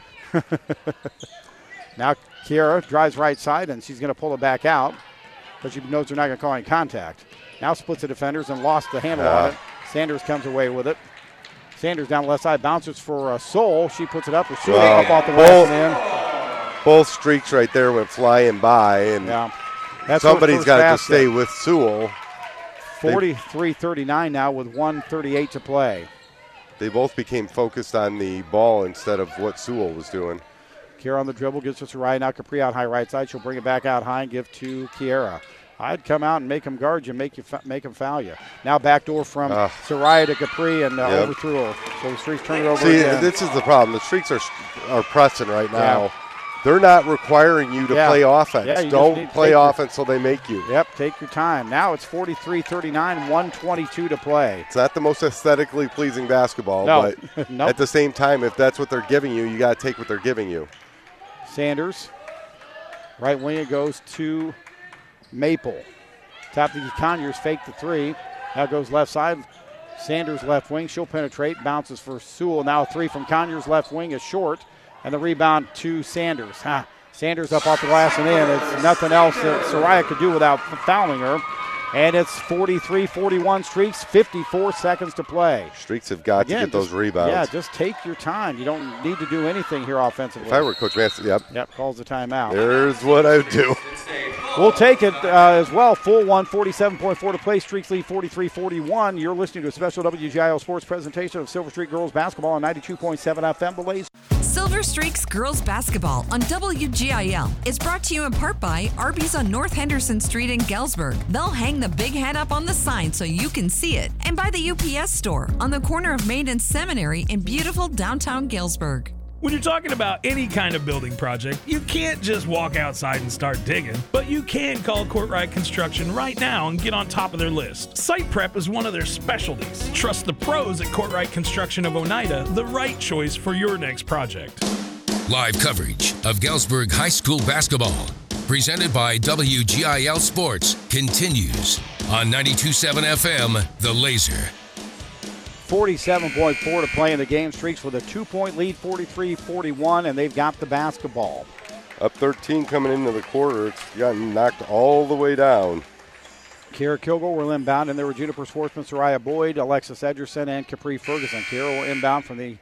Now Kiera drives right side, and she's going to pull it back out, but she knows they're not going to call any contact. Now splits the defenders and lost the handle Yeah. on it. Sanders comes away with it. Sanders down the left side, bounces for uh, Soul. She puts it up. She's Uh, up off the both, left and in. both streaks right there went flying by, and Yeah. That's somebody's got to basket. stay with Sewell. forty-three thirty-nine now with one thirty-eight to play. They both became focused on the ball instead of what Sewell was doing. Kiera on the dribble, gives to Soraya. Now Capri out high right side. She'll bring it back out high and give to Kiera. I'd come out and make him guard you, make you fa- make him foul you. Now backdoor from Uh, Soraya to Capri and uh, yep. overthrew her. So the Streaks turn it over See, again. this is the problem. The Streaks are are pressing right now. Yeah. They're not requiring you to Yeah. play offense. Yeah, you just Don't need to play take your- offense till they make you. Yep, take your time. Now it's forty-three thirty-nine, one twenty-two to play. It's not the most aesthetically pleasing basketball, No. but Nope. at the same time, if that's what they're giving you, you got to take what they're giving you. Sanders, right wing it goes to Maple. Top of the Conyers, fake the three. Now goes left side. Sanders left wing. She'll penetrate. Bounces for Sewell. Now a three from Conyers left wing is short. And the rebound to Sanders. Huh. Sanders up off the glass and in. It's nothing else that Soraya could do without fouling her. And it's forty-three forty-one Streaks, fifty-four seconds to play. Streaks have got Again, to get those just- rebounds. Yeah, just take your time. You don't need to do anything here offensively. If I were Coach Massey, yep. Yep, calls the timeout. There's what I would do. We'll take it uh, as well. Full one, forty-seven point four to play. Streaks lead forty-three forty-one. You're listening to a special W G I L Sports presentation of Silver Streak Girls Basketball on ninety-two point seven F M. Blaze. Silver Streaks Girls Basketball on W G I L is brought to you in part by Arby's on North Henderson Street in Galesburg. They'll hang the big head up on the sign so you can see it. And by the U P S store on the corner of Main and Seminary in beautiful downtown Galesburg. When you're talking about any kind of building project, you can't just walk outside and start digging, but you can call Courtright Construction right now and get on top of their list. Site prep is one of their specialties. Trust the pros at Courtright Construction of Oneida, the right choice for your next project. Live coverage of Galesburg High School basketball, presented by W G I L Sports, continues on ninety-two point seven F M, The Laser. forty-seven point four to play in the game. Streaks with a two-point lead, forty-three forty-one, and they've got the basketball. Up thirteen coming into the quarter. It's gotten knocked all the way down. Kiera Kilgore will inbound, and there were Juniper Schwartzman, Soraya Boyd, Alexis Edgerson, and Capri Ferguson. Kiera will inbound from the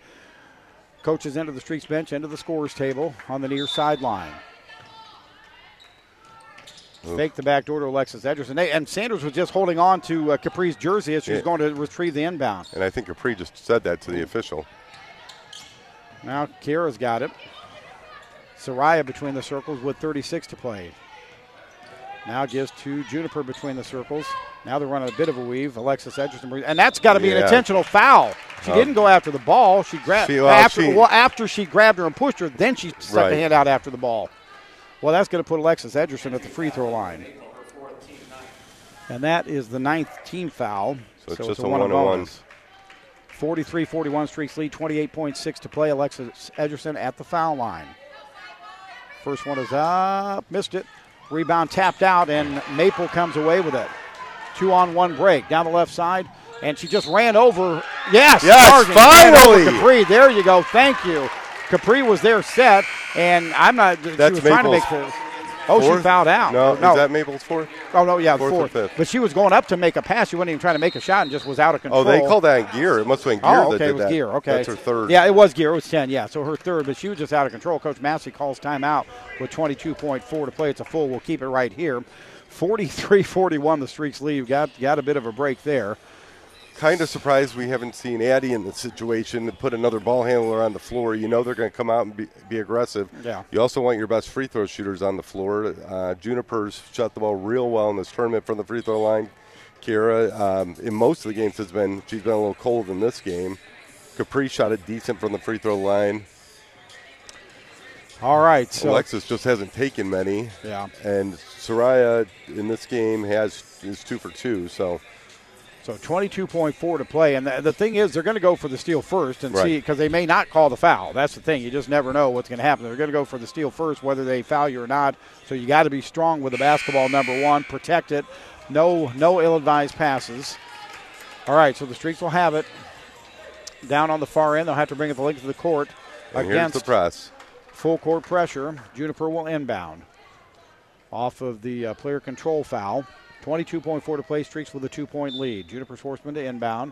coach's end of the Streaks bench into the scorer's table on the near sideline. Fake the back door to Alexis Edgerson. They, and Sanders was just holding on to uh, Capri's jersey as she was Yeah. going to retrieve the inbound. And I think Capri just said that to the official. Now Kira's got it. Soraya between the circles with thirty-six to play. Now gives to Juniper between the circles. Now they're running a bit of a weave. Alexis Edgerson, and that's got to be an Yeah. intentional foul. She Oh. didn't go after the ball. She grabbed She- well, after. she- well, after she grabbed her and pushed her, then she stuck Right. a hand out after the ball. Well, that's going to put Alexis Edgerson at the free throw line, and that is the ninth team foul. So it's just a a one and one-and-one. bonus. forty-three forty-one Streaks lead, twenty-eight point six to play. Alexis Edgerson at the foul line. First one is up, missed it. Rebound tapped out, and Maple comes away with it. Two on one break down the left side, and she just ran over. Yes, Yes, Sargent ran over finally. Capri. There you go. Thank you. Capri was there set, and I'm not. She That's was trying to make Maple's the. Oh, she fourth? fouled out. No, is that Maple's fourth? Oh no, yeah, Fourth or fourth. fifth? But she was going up to make a pass. She wasn't even trying to make a shot, and just was out of control. Oh, they called that in gear. It must have been gear Oh, that okay, did it was that. gear. Okay, That's her third. Yeah, it was gear. It was ten. Yeah, so her third, but she was just out of control. Coach Massey calls timeout with twenty-two point four to play. It's a full. We'll keep it right here. forty-three forty-one. The Streaks lead. Got got a bit of a break there. Kind of surprised we haven't seen Addie in the situation to put another ball handler on the floor. You know they're going to come out and be, be aggressive. Yeah. You also want your best free throw shooters on the floor. Uh, Juniper's shot the ball real well in this tournament from the free throw line. Kira, um, in most of the games, has been she's been a little cold in this game. Capri shot it decent from the free throw line. All right. So Alexis just hasn't taken many. Yeah. And Soraya in this game has is two for two. So. So twenty-two point four to play, and the, the thing is, they're going to go for the steal first and Right. see, because they may not call the foul. That's the thing; you just never know what's going to happen. They're going to go for the steal first, whether they foul you or not. So you got to be strong with the basketball. Number one, protect it. No, no ill-advised passes. All right, so the Streaks will have it down on the far end. They'll have to bring it the length of the court And here's against the press. full court pressure. Juniper will inbound off of the uh, player control foul. twenty-two point four to play, Streaks with a two-point lead. Juniper Sportsman to inbound.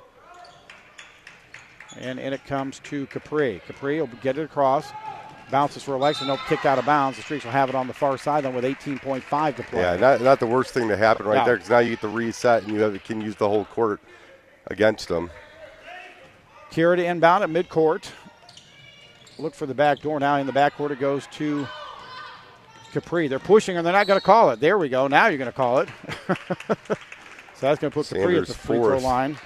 And in it comes to Capri. Capri will get it across. Bounces for Alexa. No, kicked out of bounds. The Streaks will have it on the far sideline with eighteen point five to play. Yeah, not not the worst thing to happen right No. there, because now you get the reset and you have, can use the whole court against them. Kira to inbound at midcourt. Look for the back door now. In the backcourt it goes to Capri. They're pushing and they're not going to call it. There we go. Now you're going to call it. So that's going to put Capri at Sanders the free throw fourth. line.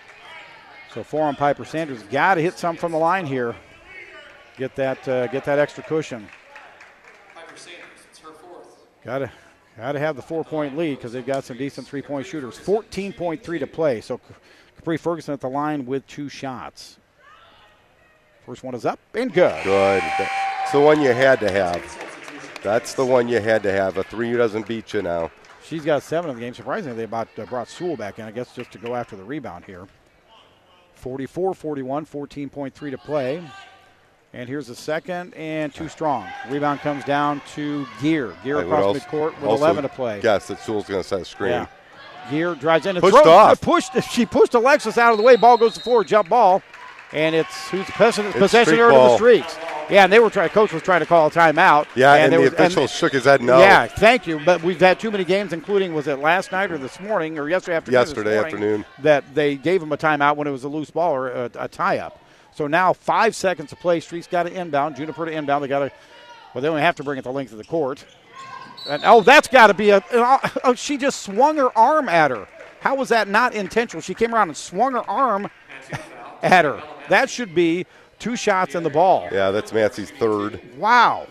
So four on Piper Sanders. Got to hit some from the line here. Get that uh, get that extra cushion. Piper Sanders, it's her fourth. Got to got to have the four-point lead because they've got some decent three-point shooters. fourteen point three to play. So Capri Ferguson at the line with two shots. First one is up and good. Good. That's the one you had to have. That's the one you had to have. A three doesn't beat you now. She's got seven in the game. Surprisingly, they about, uh, brought Sewell back in, I guess, just to go after the rebound here. forty-four forty-one, fourteen point three to play. And here's the second, and too strong. Rebound comes down to Gear. Gear I would across also- midcourt with also eleven to play. Guess that Sewell's going to set a screen. Yeah. Gear drives in and Pushed throws. off. Pushed, she pushed Alexis out of the way. Ball goes to the floor, jump ball. And it's who's the possession, It's possession streak area of the ball. Streaks. Yeah, and they were trying. Coach was trying to call a timeout. Yeah, and, there the was- official shook his head no. Yeah, thank you. But we've had too many games, including was it last night or this morning or yesterday afternoon? this Yesterday morning, afternoon. that they gave him a timeout when it was a loose ball or a, a tie-up. So now five seconds to play. Streaks got to inbound. Juniper to inbound. They got to. Well, they only have to bring it the length of the court. And oh, that's got to be a. Oh, she just swung her arm at her. How was that not intentional? She came around and swung her arm at her. That should be two shots in the ball. Yeah, that's Massey's third. Wow.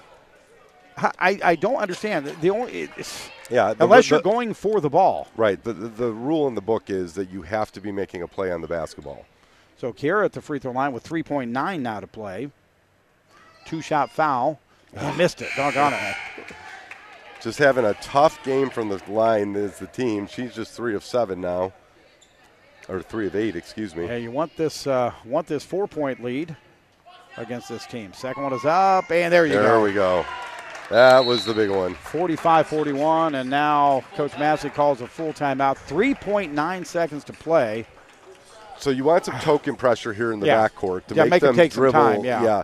I, I don't understand. The only it's, Yeah, the- unless the- you're going for the ball. Right. The, the the rule in the book is that you have to be making a play on the basketball. So Kiera at the free throw line with three point nine now to play. Two-shot foul. Oh, missed it. Doggone it. Just having a tough game from the line is the team. She's just three of seven now, or three of eight, excuse me. Yeah, you want this uh, want this four-point lead against this team. Second one is up, and there you there go. There we go. That was the big one. forty-five forty-one, and now Coach Massey calls a full timeout. three point nine seconds to play. So you want some token pressure here in the Yeah. backcourt to Yeah, make, make them it take some dribble. time, yeah. yeah.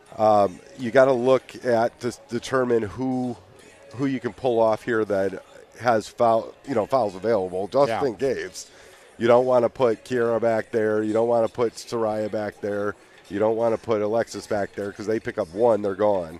Um, you got to look at to determine who who you can pull off here that has foul, you know, fouls available, just Yeah. in case. You don't want to put Kiera back there. You don't want to put Soraya back there. You don't want to put Alexis back there because they pick up one, they're gone.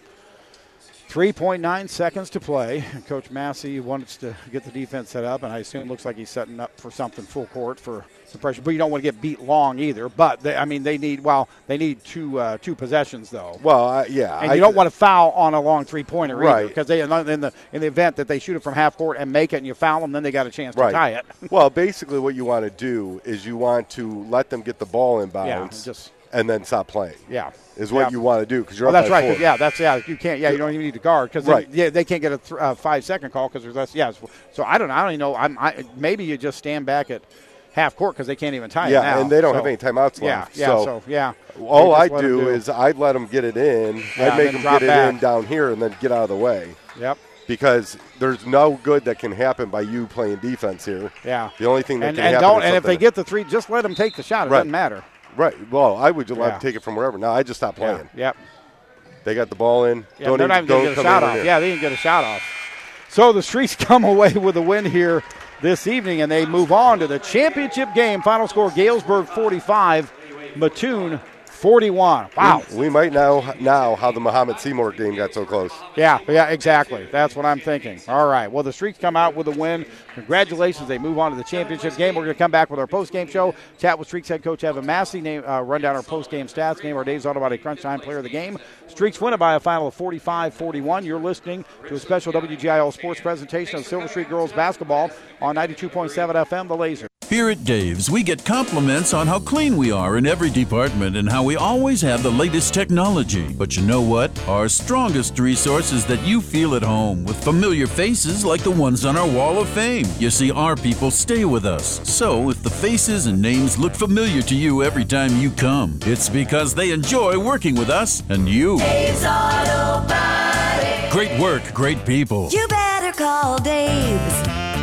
three point nine seconds to play. Coach Massey wants to get the defense set up, and I assume it looks like he's setting up for something full court for some pressure. But you don't want to get beat long either. But, they, I mean, they need, well, they need two uh, two possessions, though. Well, uh, yeah. And I, you don't want to foul on a long three-pointer either. Right. Because they, in the, in the event that they shoot it from half court and make it and you foul them, then they got a chance to right. tie it. Well, basically what you want to do is you want to let them get the ball in bounds yeah, just, and then stop playing. Yeah. Is what yeah. you want to do because you're well, up that's by right. four. Yeah, that's yeah. You can't. Yeah, you don't even need to guard because right. yeah, they can't get a th- uh, five second call because there's less. Yeah, so I don't. I don't even know. I'm. I, maybe you just stand back at half court because they can't even tie yeah, it now. and they don't so, have any timeouts yeah, left. Yeah. So, so yeah. All I do, do, do is I'd let them get it in. Yeah, I'd make them drop get back. it in down here and then get out of the way. Yep. Because there's no good that can happen by you playing defense here. Yeah. The only thing that and, can and happen. Don't, is and if they that, get the three, just let them take the shot. It right. doesn't matter. Right. Well, I would just let yeah. them take it from wherever. Now I just stopped playing. Yeah. Yep. They got the ball in. Yeah, don't they're even, not even don't going to get a come shot in off. here. Yeah, they didn't get a shot off. So the Streaks come away with a win here this evening, and they move on to the championship game. Final score, Galesburg forty-five, Mattoon forty-one. Wow. We, we might know now how the Muhammad Seymour game got so close. Yeah, yeah, exactly. That's what I'm thinking. All right. Well, the Streaks come out with a win. Congratulations. They move on to the championship game. We're going to come back with our post-game show. Chat with Streaks head coach Evan Massey. Name, uh, run down our post-game stats. Name our Dave's Autobody Crunch Time player of the game. Streaks win it by a final of forty-five forty-one. You're listening to a special W G I L sports presentation of Silver Streak Girls Basketball on ninety-two point seven F M, The Laser. Here at Dave's, we get compliments on how clean we are in every department and how we always have the latest technology. But you know what? Our strongest resource is that you feel at home with familiar faces like the ones on our Wall of Fame. You see, our people stay with us. So if the faces and names look familiar to you every time you come, it's because they enjoy working with us and you. Dave's Auto Body. Great work, great people. You better call Dave's.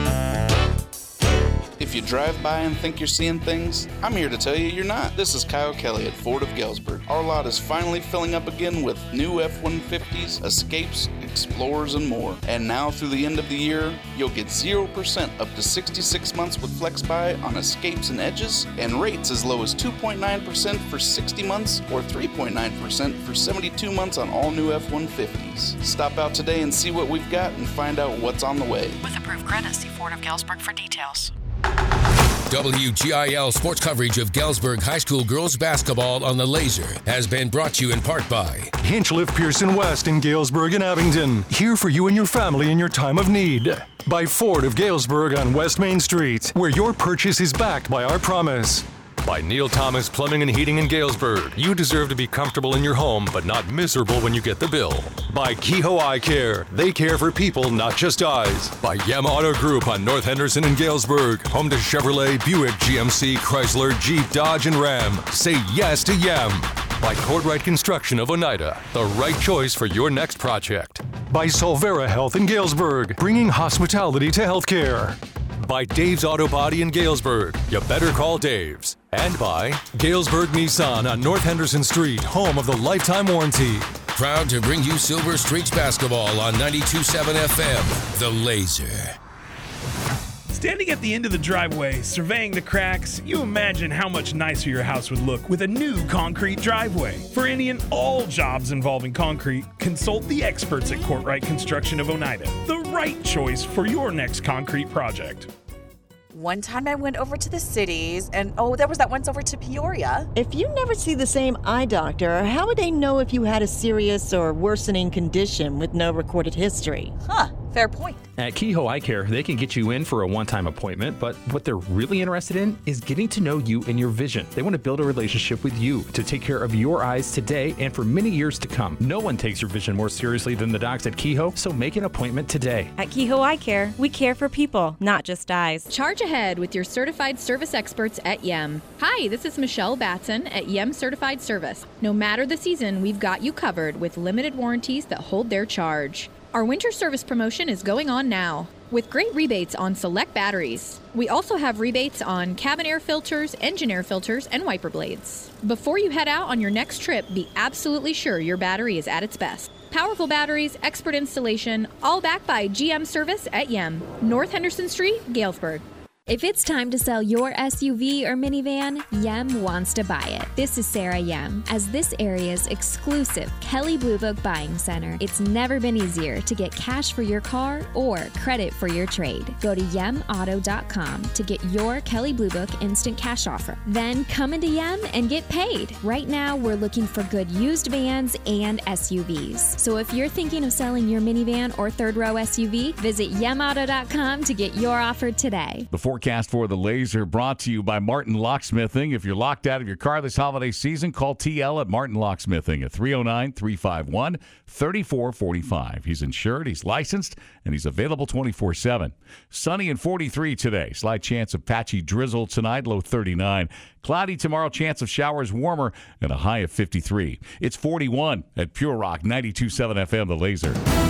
If you drive by and think you're seeing things, I'm here to tell you you're not. This is Kyle Kelly at Ford of Galesburg. Our lot is finally filling up again with new F one fifties, Escapes, Explorers, and more. And now through the end of the year, you'll get zero percent up to sixty-six months with FlexBuy on Escapes and Edges, and rates as low as two point nine percent for sixty months or three point nine percent for seventy-two months on all new F one fifties. Stop out today and see what we've got and find out what's on the way. With approved credit, see Ford of Galesburg for details. W G I L sports coverage of Galesburg High School girls basketball on the Laser has been brought to you in part by Hinchliff Pearson West in Galesburg and Abington. Here for you and your family in your time of need. By Ford of Galesburg on West Main Street, where your purchase is backed by our promise. By Neil Thomas Plumbing and Heating in Galesburg. You deserve to be comfortable in your home, but not miserable when you get the bill. By Kehoe Eye Care. They care for people, not just eyes. By Yam Auto Group on North Henderson in Galesburg. Home to Chevrolet, Buick, G M C, Chrysler, Jeep, Dodge, and Ram. Say yes to Yam. By Courtright Construction of Oneida. The right choice for your next project. By Solvera Health in Galesburg. Bringing hospitality to healthcare. By Dave's Auto Body in Galesburg. You better call Dave's. And by Galesburg Nissan on North Henderson Street, home of the lifetime warranty. Proud to bring you Silver Streaks basketball on ninety-two point seven F M, The Laser. Standing at the end of the driveway, surveying the cracks, you imagine how much nicer your house would look with a new concrete driveway. For any and all jobs involving concrete, consult the experts at Courtright Construction of Oneida. The right choice for your next concrete project. One time I went over to the cities, and oh, there was that once over to Peoria. If you never see the same eye doctor, how would they know if you had a serious or worsening condition with no recorded history? Huh, fair point. At Kehoe Eye Care, they can get you in for a one-time appointment, but what they're really interested in is getting to know you and your vision. They want to build a relationship with you to take care of your eyes today and for many years to come. No one takes your vision more seriously than the docs at Kehoe, so make an appointment today. At Kehoe Eye Care, we care for people, not just eyes. Charge ahead with your certified service experts at Yem. Hi, this is Michelle Batson at Yem Certified Service. No matter the season, we've got you covered with limited warranties that hold their charge. Our winter service promotion is going on now, with great rebates on select batteries. We also have rebates on cabin air filters, engine air filters, and wiper blades. Before you head out on your next trip, be absolutely sure your battery is at its best. Powerful batteries, expert installation, all backed by G M Service at Yem, North Henderson Street, Galesburg. If it's time to sell your S U V or minivan, Yem wants to buy it. This is Sarah Yem. As this area's exclusive Kelly Blue Book buying center, it's never been easier to get cash for your car or credit for your trade. Go to yem auto dot com to get your Kelly Blue Book instant cash offer. Then come into Yem and get paid. Right now, we're looking for good used vans and S U Vs. So if you're thinking of selling your minivan or third row S U V, visit yem auto dot com to get your offer today. The forecast for the Laser brought to you by Martin Locksmithing. If you're locked out of your car this holiday season, call T L at Martin Locksmithing at three oh nine, three five one, three four four five. He's insured, he's licensed, and he's available twenty-four seven. Sunny and forty-three today. Slight chance of patchy drizzle tonight, low thirty-nine. Cloudy tomorrow, chance of showers warmer, and a high of fifty-three. It's forty-one at Pure Rock, ninety-two point seven F M, the Laser.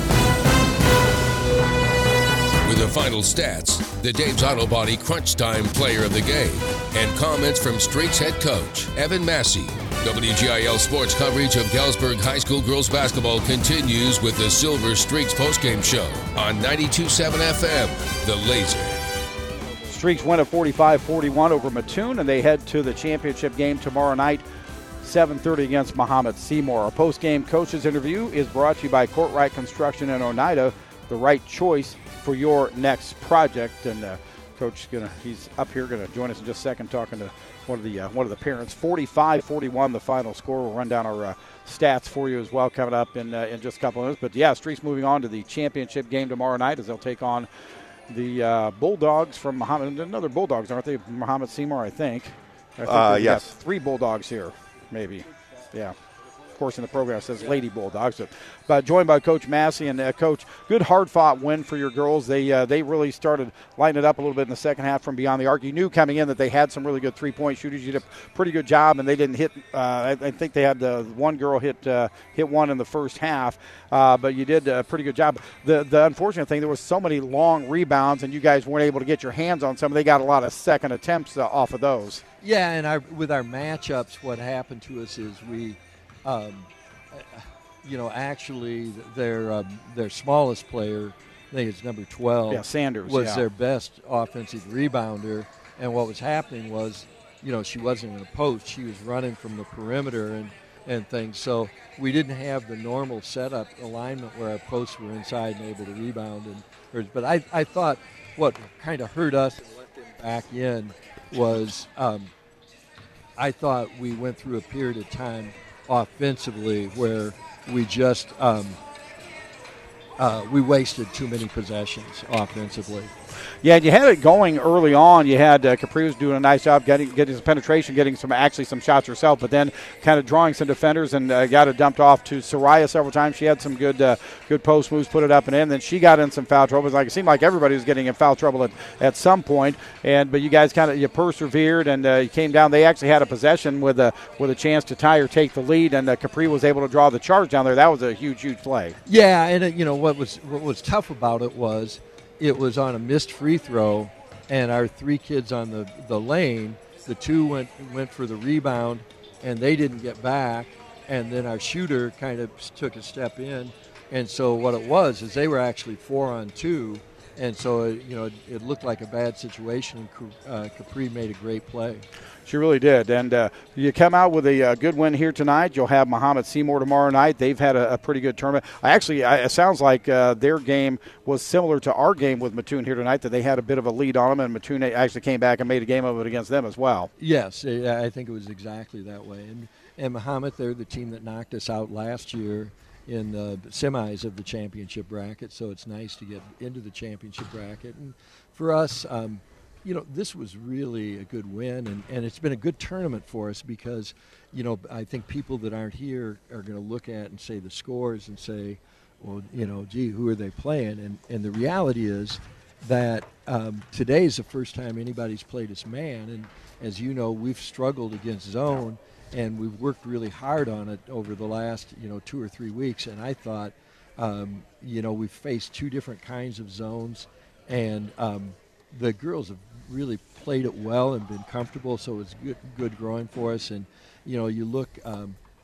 With the final stats, the Dave's Auto Body Crunch Time Player of the Game, and comments from Streaks head coach Evan Massey. W G I L sports coverage of Galesburg High School girls basketball continues with the Silver Streaks postgame show on ninety-two point seven F M, The Laser. Streaks win at forty-five forty-one over Mattoon, and they head to the championship game tomorrow night, seven thirty against Mahomet Seymour. Our postgame coaches interview is brought to you by Courtright Construction in Oneida, the right choice for your next project. And uh, coach is gonna he's up here going to join us in just a second, talking to one of the uh, one of the parents. forty-five forty-one the final score. We'll run down our uh, stats for you as well coming up in uh, in just a couple of minutes. But yeah, Streaks moving on to the championship game tomorrow night as they'll take on the uh, Bulldogs from Mahomet. Another Bulldogs, aren't they? Mahomet Seymour, I think. I think uh, yes. Three Bulldogs here, maybe. Yeah. Of course, in the program it says Lady Bulldogs. But, but joined by Coach Massey. And, uh, Coach, good hard-fought win for your girls. They uh, they really started lighting it up a little bit in the second half from beyond the arc. You knew coming in that they had some really good three-point shooters. You did a pretty good job, and they didn't hit uh, – I, I think they had uh, one girl hit uh, hit one in the first half. Uh, but you did a pretty good job. The, the unfortunate thing, there was so many long rebounds, and you guys weren't able to get your hands on some. They got a lot of second attempts uh, off of those. Yeah, and our, with our matchups, what happened to us is we um, – you know, actually, their um, their smallest player, I think it's number twelve, yeah, Sanders, was yeah. their best offensive rebounder. And what was happening was, you know, she wasn't in a post; she was running from the perimeter and, and things. So we didn't have the normal setup alignment where our posts were inside and able to rebound. And but I I thought what kind of hurt us and let them back in was um, I thought we went through a period of time offensively where we just um, uh, we wasted too many possessions offensively. Yeah, you had it going early on. You had uh, Capri was doing a nice job getting getting some penetration, getting some actually some shots herself, but then kind of drawing some defenders and uh, got it dumped off to Soraya several times. She had some good uh, good post moves, put it up and in. Then she got in some foul trouble. It was like it seemed like everybody was getting in foul trouble at, at some point. And but you guys kind of you persevered and uh, you came down. They actually had a possession with a with a chance to tie or take the lead, and uh, Capri was able to draw the charge down there. That was a huge, huge play. Yeah, and uh, you know what was what was tough about it was. It was on a missed free throw, and our three kids on the, the lane, the two went went for the rebound, and they didn't get back, and then our shooter kind of took a step in, and so what it was is they were actually four on two, and so it, you know it, it looked like a bad situation. Uh, Capri made a great play. She really did. And uh, you come out with a uh, good win here tonight. You'll have Mahomet Seymour tomorrow night. They've had a, a pretty good tournament. I actually, I, it sounds like uh, their game was similar to our game with Mattoon here tonight, that they had a bit of a lead on them, and Mattoon actually came back and made a game of it against them as well. Yes, I think it was exactly that way. And, and Mahomet, they're the team that knocked us out last year in the semis of the championship bracket, so it's nice to get into the championship bracket. And for us, um, you know, this was really a good win, and, and it's been a good tournament for us because, you know, I think people that aren't here are going to look at and say the scores and say, well, you know, gee, who are they playing? And, and the reality is that um, today is the first time anybody's played as man, and as you know, we've struggled against zone, and we've worked really hard on it over the last, you know, two or three weeks, and I thought, um, you know, we've faced two different kinds of zones, and um, the girls have really played it well and been comfortable, so it's good, good growing for us. And you know, you look, um,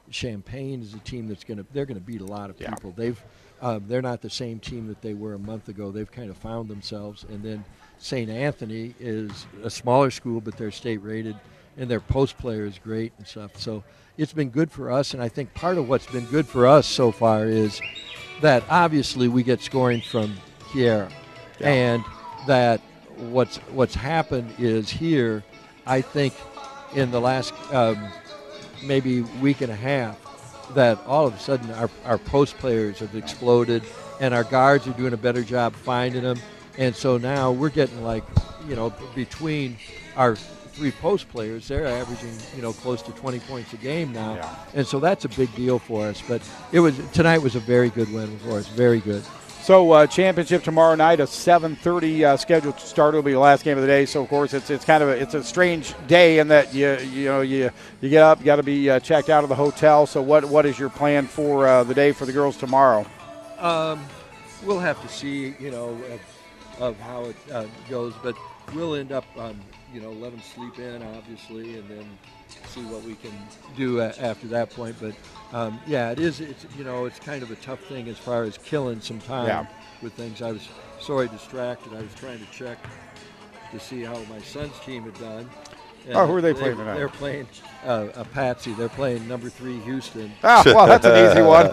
Champaign is a team that's going to they're going to beat a lot of Yeah. people. They've uh, they're not the same team that they were a month ago. They've kind of found themselves. And then Saint Anthony is a smaller school, but they're state rated, and their post player is great and stuff. So it's been good for us. And I think part of what's been good for us so far is that obviously we get scoring from Kiera, Yeah. and that what's what's happened is here, I think, in the last um, maybe week and a half, that all of a sudden our, our post players have exploded, and our guards are doing a better job finding them. And so now we're getting, like, you know, between our three post players, they're averaging, you know, close to twenty points a game now. Yeah. And so that's a big deal for us. But it was tonight was a very good win for us, very good. So uh, championship tomorrow night, a seven thirty uh, scheduled start. Will be the last game of the day. So of course it's it's kind of a, it's a strange day in that you you know you you get up, you got to be uh, checked out of the hotel. So what what is your plan for uh, the day for the girls tomorrow? Um, we'll have to see, you know, of, of how it uh, goes, but we'll end up, um, you know, let them sleep in, obviously, and then see what we can do a- after that point. But um, yeah, it is. It's you know, it's kind of a tough thing as far as killing some time Yeah. with things. I was sorry distracted. I was trying to check to see how my son's team had done. And Oh, who are they playing tonight? They're playing uh, a Patsy. They're playing number three Houston. Ah, well, that's an easy one.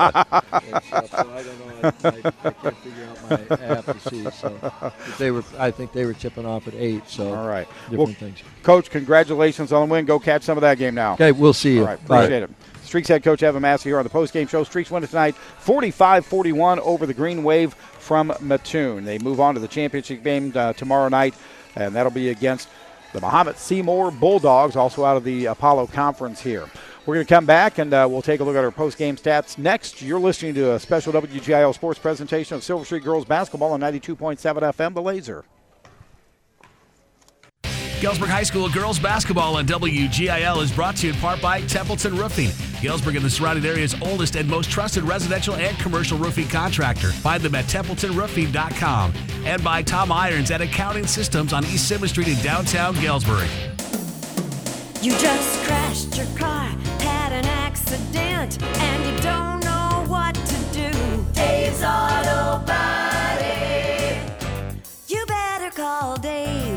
And stuff, so I don't know. I, I, I can't figure out my app to see. So but they were. I think they were tipping off at eight. So All right. different Well, things. Coach, congratulations on the win. Go catch some of that game now. Okay, we'll see you. All right, Bye. appreciate it. Streaks head coach Evan Massey here on the postgame show. Streaks win tonight forty-five forty-one over the Green Wave from Mattoon. They move on to the championship game uh, tomorrow night, and that'll be against the Mahomet Seymour Bulldogs, also out of the Apollo Conference here. We're going to come back, and uh, we'll take a look at our post-game stats next. You're listening to a special W G I L sports presentation of Silver Streak Girls Basketball on ninety-two point seven F M, The Laser. Galesburg High School girls basketball on W G I L is brought to you in part by Templeton Roofing, Galesburg and the surrounding area's oldest and most trusted residential and commercial roofing contractor. Find them at templeton roofing dot com. And by Tom Irons at Accounting Systems on East Simmons Street in downtown Galesburg. You just crashed your car, had an accident, and you don't know what to do. Dave's Auto Body. You better call Dave's.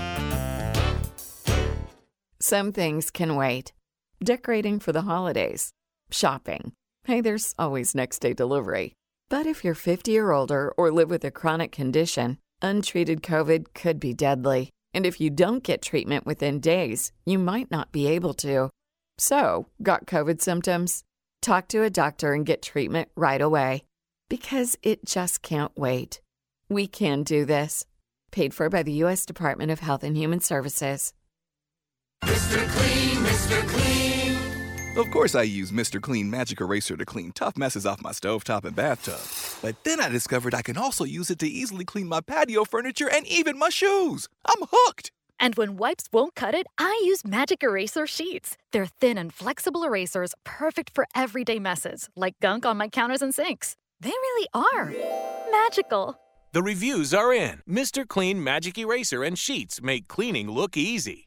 Some things can wait. Decorating for the holidays. Shopping. Hey, there's always next day delivery. But if you're fifty or older or live with a chronic condition, untreated COVID could be deadly. And if you don't get treatment within days, you might not be able to. So, got COVID symptoms? Talk to a doctor and get treatment right away. Because it just can't wait. We can do this. Paid for by the U S Department of Health and Human Services. Mister Clean, Mister Clean. Of course I use Mister Clean Magic Eraser to clean tough messes off my stovetop and bathtub. But then I discovered I can also use it to easily clean my patio furniture and even my shoes. I'm hooked. And when wipes won't cut it, I use Magic Eraser Sheets. They're thin and flexible erasers, perfect for everyday messes, like gunk on my counters and sinks. They really are magical. The reviews are in. Mister Clean Magic Eraser and Sheets make cleaning look easy.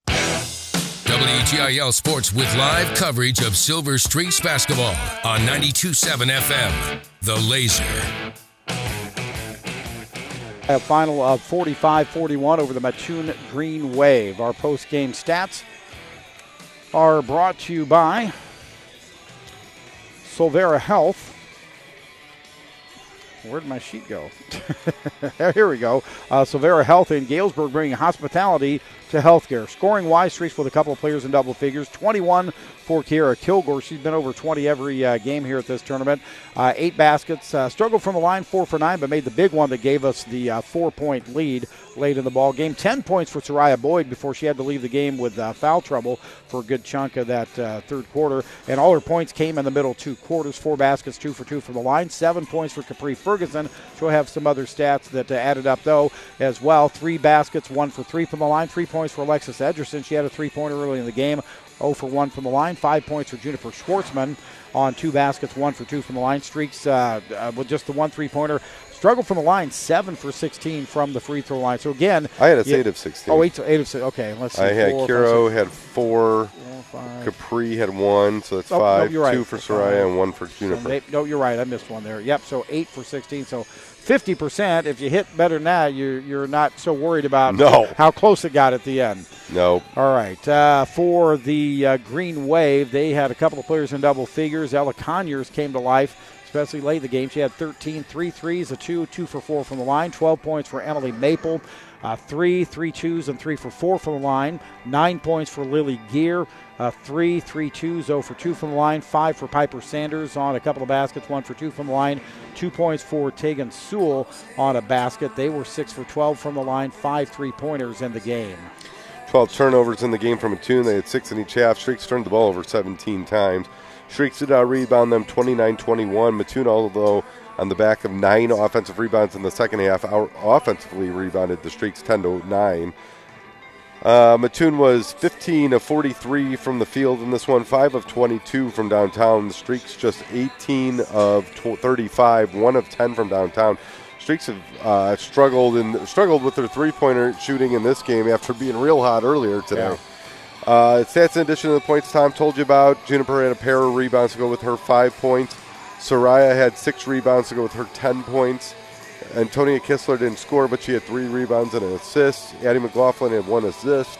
W G I L Sports with live coverage of Silver Streaks basketball on ninety-two point seven F M, The Laser. A final of forty-five forty-one over the Mattoon Green Wave. Our post-game stats are brought to you by Solvera Health. Where'd my sheet go? Here we go. Uh, Solvera Health in Galesburg bringing hospitality to healthcare. Scoring-wise, Streaks with a couple of players in double figures. twenty-one for Kiera Kilgore. She's been over twenty every uh, game here at this tournament. Uh, eight baskets. Uh, struggled from the line, four for nine, but made the big one that gave us the uh, four-point lead late in the ball game. Ten points for Soraya Boyd before she had to leave the game with uh, foul trouble for a good chunk of that uh, third quarter. And all her points came in the middle two quarters. Four baskets, two for two from the line. Seven points for Capri Ferguson. She'll have some other stats that uh, added up, though, as well. Three baskets, one for three from the line. Three points for Alexis Edgerson. She had a three-pointer early in the game. oh for one from the line. Five points for Juniper Schwartzman on two baskets, one for two from the line. Streaks uh, uh, with just the one three-pointer. struggled from the line, seven for sixteen from the free throw line. So, again. I had a yeah, eight of sixteen. Oh, eight, eight of sixteen. Okay, let's see. I had four, Kiro five, had four. four five. Capri had one, so that's oh, five. No, you're right. Two for Soraya and one for Juniper. So they, no, you're right. I missed one there. Yep, so eight for sixteen. So fifty percent. If you hit better than that, you're, you're not so worried about no. how close it got at the end. No. All right. Uh, for the uh, Green Wave, they had a couple of players in double figures. Ella Conyers came to life, especially late in the game. She had thirteen, three threes, a two, two for four from the line, twelve points for Emily Maple, uh, three, three twos, and three for four from the line, nine points for Lily Gear, uh, three, three twos, zero for two from the line, five for Piper Sanders on a couple of baskets, one for two from the line, two points for Tegan Sewell on a basket. They were six for twelve from the line, five three-pointers in the game. twelve turnovers in the game from Mattoon. They had six in each half. Shrieks turned the ball over seventeen times. Shrieks did not rebound them twenty-nine twenty-one. Mattoon, although on the back of nine offensive rebounds in the second half, out offensively rebounded the Streaks ten to nine. Uh, Mattoon was fifteen of forty-three from the field in this one, five of twenty-two from downtown. The Streaks just eighteen of thirty-five, one of ten from downtown. Streaks have uh, struggled and struggled with their three-pointer shooting in this game after being real hot earlier today. Yeah. Uh, stats in addition to the points Tom told you about, Juniper had a pair of rebounds to go with her five points. Soraya had six rebounds to go with her ten points. Antonia Kistler didn't score, but she had three rebounds and an assist. Addie McLaughlin had one assist.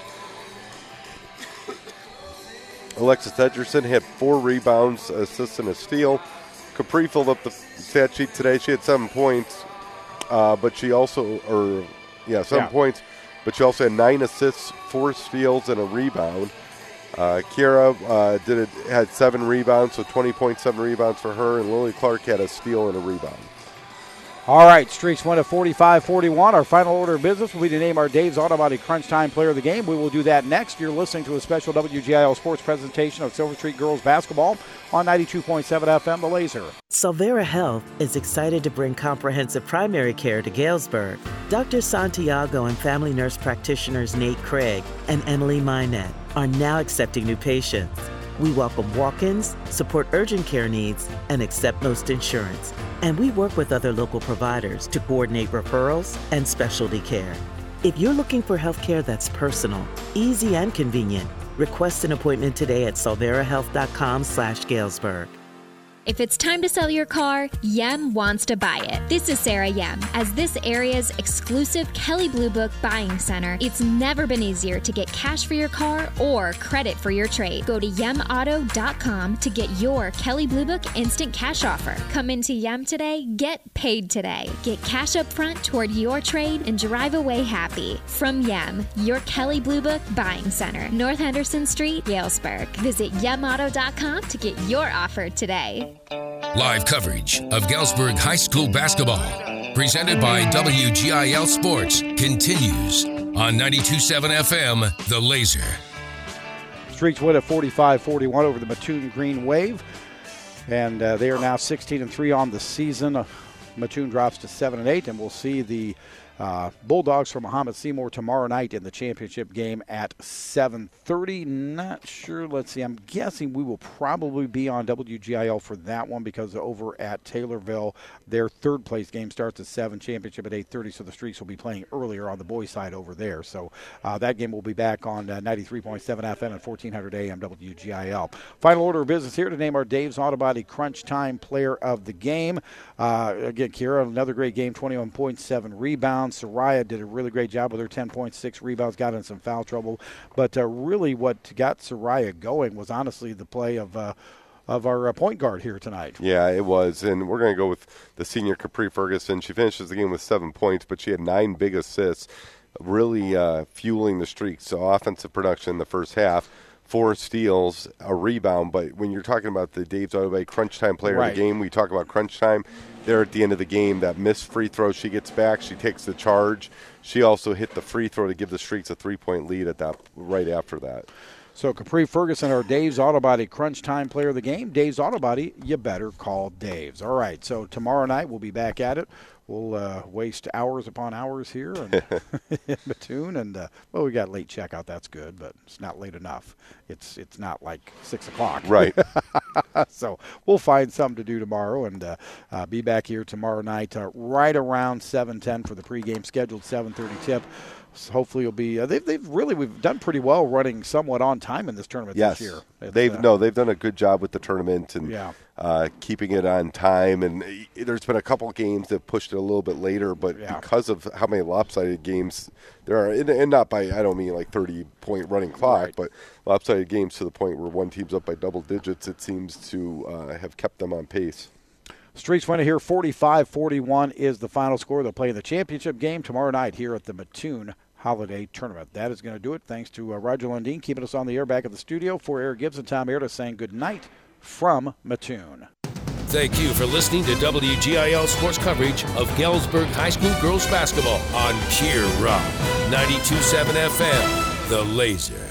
Alexis Edgerson had four rebounds, assists, and a steal. Capri filled up the stat sheet today. She had seven points, uh, but she also, or yeah, seven yeah. points, but she also had nine assists, four steals, and a rebound. Uh, Kira uh, did it, had seven rebounds, so twenty point seven rebounds for her, and Lily Clark had a steal and a rebound. All right, Streaks went to forty-five forty-one. Our final order of business will be to name our Dave's Auto Body Crunch Time Player of the Game. We will do that next. You're listening to a special W G I L Sports presentation of Silver Streak Girls Basketball on ninety-two point seven F M, The Laser. Solvera Health is excited to bring comprehensive primary care to Galesburg. Doctor Santiago and family nurse practitioners Nate Craig and Emily Minette are now accepting new patients. We welcome walk-ins, support urgent care needs, and accept most insurance. And we work with other local providers to coordinate referrals and specialty care. If you're looking for health care that's personal, easy, and convenient, request an appointment today at solverahealth.com slash Galesburg. If it's time to sell your car, Yem wants to buy it. This is Sarah Yem. As this area's exclusive Kelley Blue Book buying center, it's never been easier to get cash for your car or credit for your trade. Go to yem auto dot com to get your Kelley Blue Book instant cash offer. Come into Yem today, get paid today. Get cash up front toward your trade and drive away happy. From Yem, your Kelley Blue Book buying center, North Henderson Street, Galesburg. Visit yem auto dot com to get your offer today. Live coverage of Galesburg High School basketball, presented by W G I L Sports, continues on ninety-two point seven F M, The Laser. Streaks win at forty-five forty-one over the Mattoon Green Wave, and uh, they are now sixteen and three on the season. Uh, Mattoon drops to seven and eight, and we'll see the Uh, Bulldogs from Muhammad Seymour tomorrow night in the championship game at seven thirty. Not sure. Let's see. I'm guessing we will probably be on W G I L for that one because over at Taylorville, their third place game starts at seven, championship at eight thirty, so the Streaks will be playing earlier on the boys' side over there. So uh, that game will be back on uh, ninety-three point seven F M and fourteen hundred A M W G I L. Final order of business here to name our Dave's Auto Body Crunch Time Player of the Game. Uh, again, Kira, another great game, twenty-one point seven rebounds. Soraya did a really great job with her ten point six rebounds, got in some foul trouble. But uh, really what got Soraya going was honestly the play of uh, of our uh, point guard here tonight. Yeah, it was. And we're going to go with the senior Capri Ferguson. She finishes the game with seven points, but she had nine big assists, really uh, fueling the Streaks. So offensive production in the first half. Four steals, a rebound, but when you're talking about the Dave's Auto Body Crunch Time Player right. of the game, we talk about crunch time. There at the end of the game, that missed free throw she gets back, she takes the charge. She also hit the free throw to give the Streaks a three-point lead at that right after that. So Capri Ferguson, our Dave's Auto Body Crunch Time Player of the Game. Dave's Auto Body, you better call Dave's. All right, so tomorrow night we'll be back at it we'll uh, waste hours upon hours here and in Mattoon. And, uh, well, we got late checkout. That's good, but it's not late enough. It's it's not like six o'clock. Right. So we'll find something to do tomorrow and uh, uh, be back here tomorrow night uh, right around seven ten for the pregame scheduled seven thirty tip. So hopefully you'll be uh, – they've, they've really – we've done pretty well running somewhat on time in this tournament yes. this year. It's, They've uh, no, they've done a good job with the tournament and yeah. uh, keeping it on time. And there's been a couple games that pushed it a little bit later, but yeah. because of how many lopsided games there are, and, and not by I don't mean like thirty-point running clock, right. but lopsided games to the point where one team's up by double digits, it seems to uh, have kept them on pace. Streaks win it here. forty-five forty-one is the final score. They'll play the championship game tomorrow night here at the Mattoon Holiday Tournament. That is going to do it. Thanks to uh, Roger Lundeen keeping us on the air back at the studio. For Eric Gibson, Tom Meredith saying good night from Mattoon. Thank you for listening to W G I L sports coverage of Galesburg High School girls basketball on Pure Rock ninety-two point seven F M, The Laser.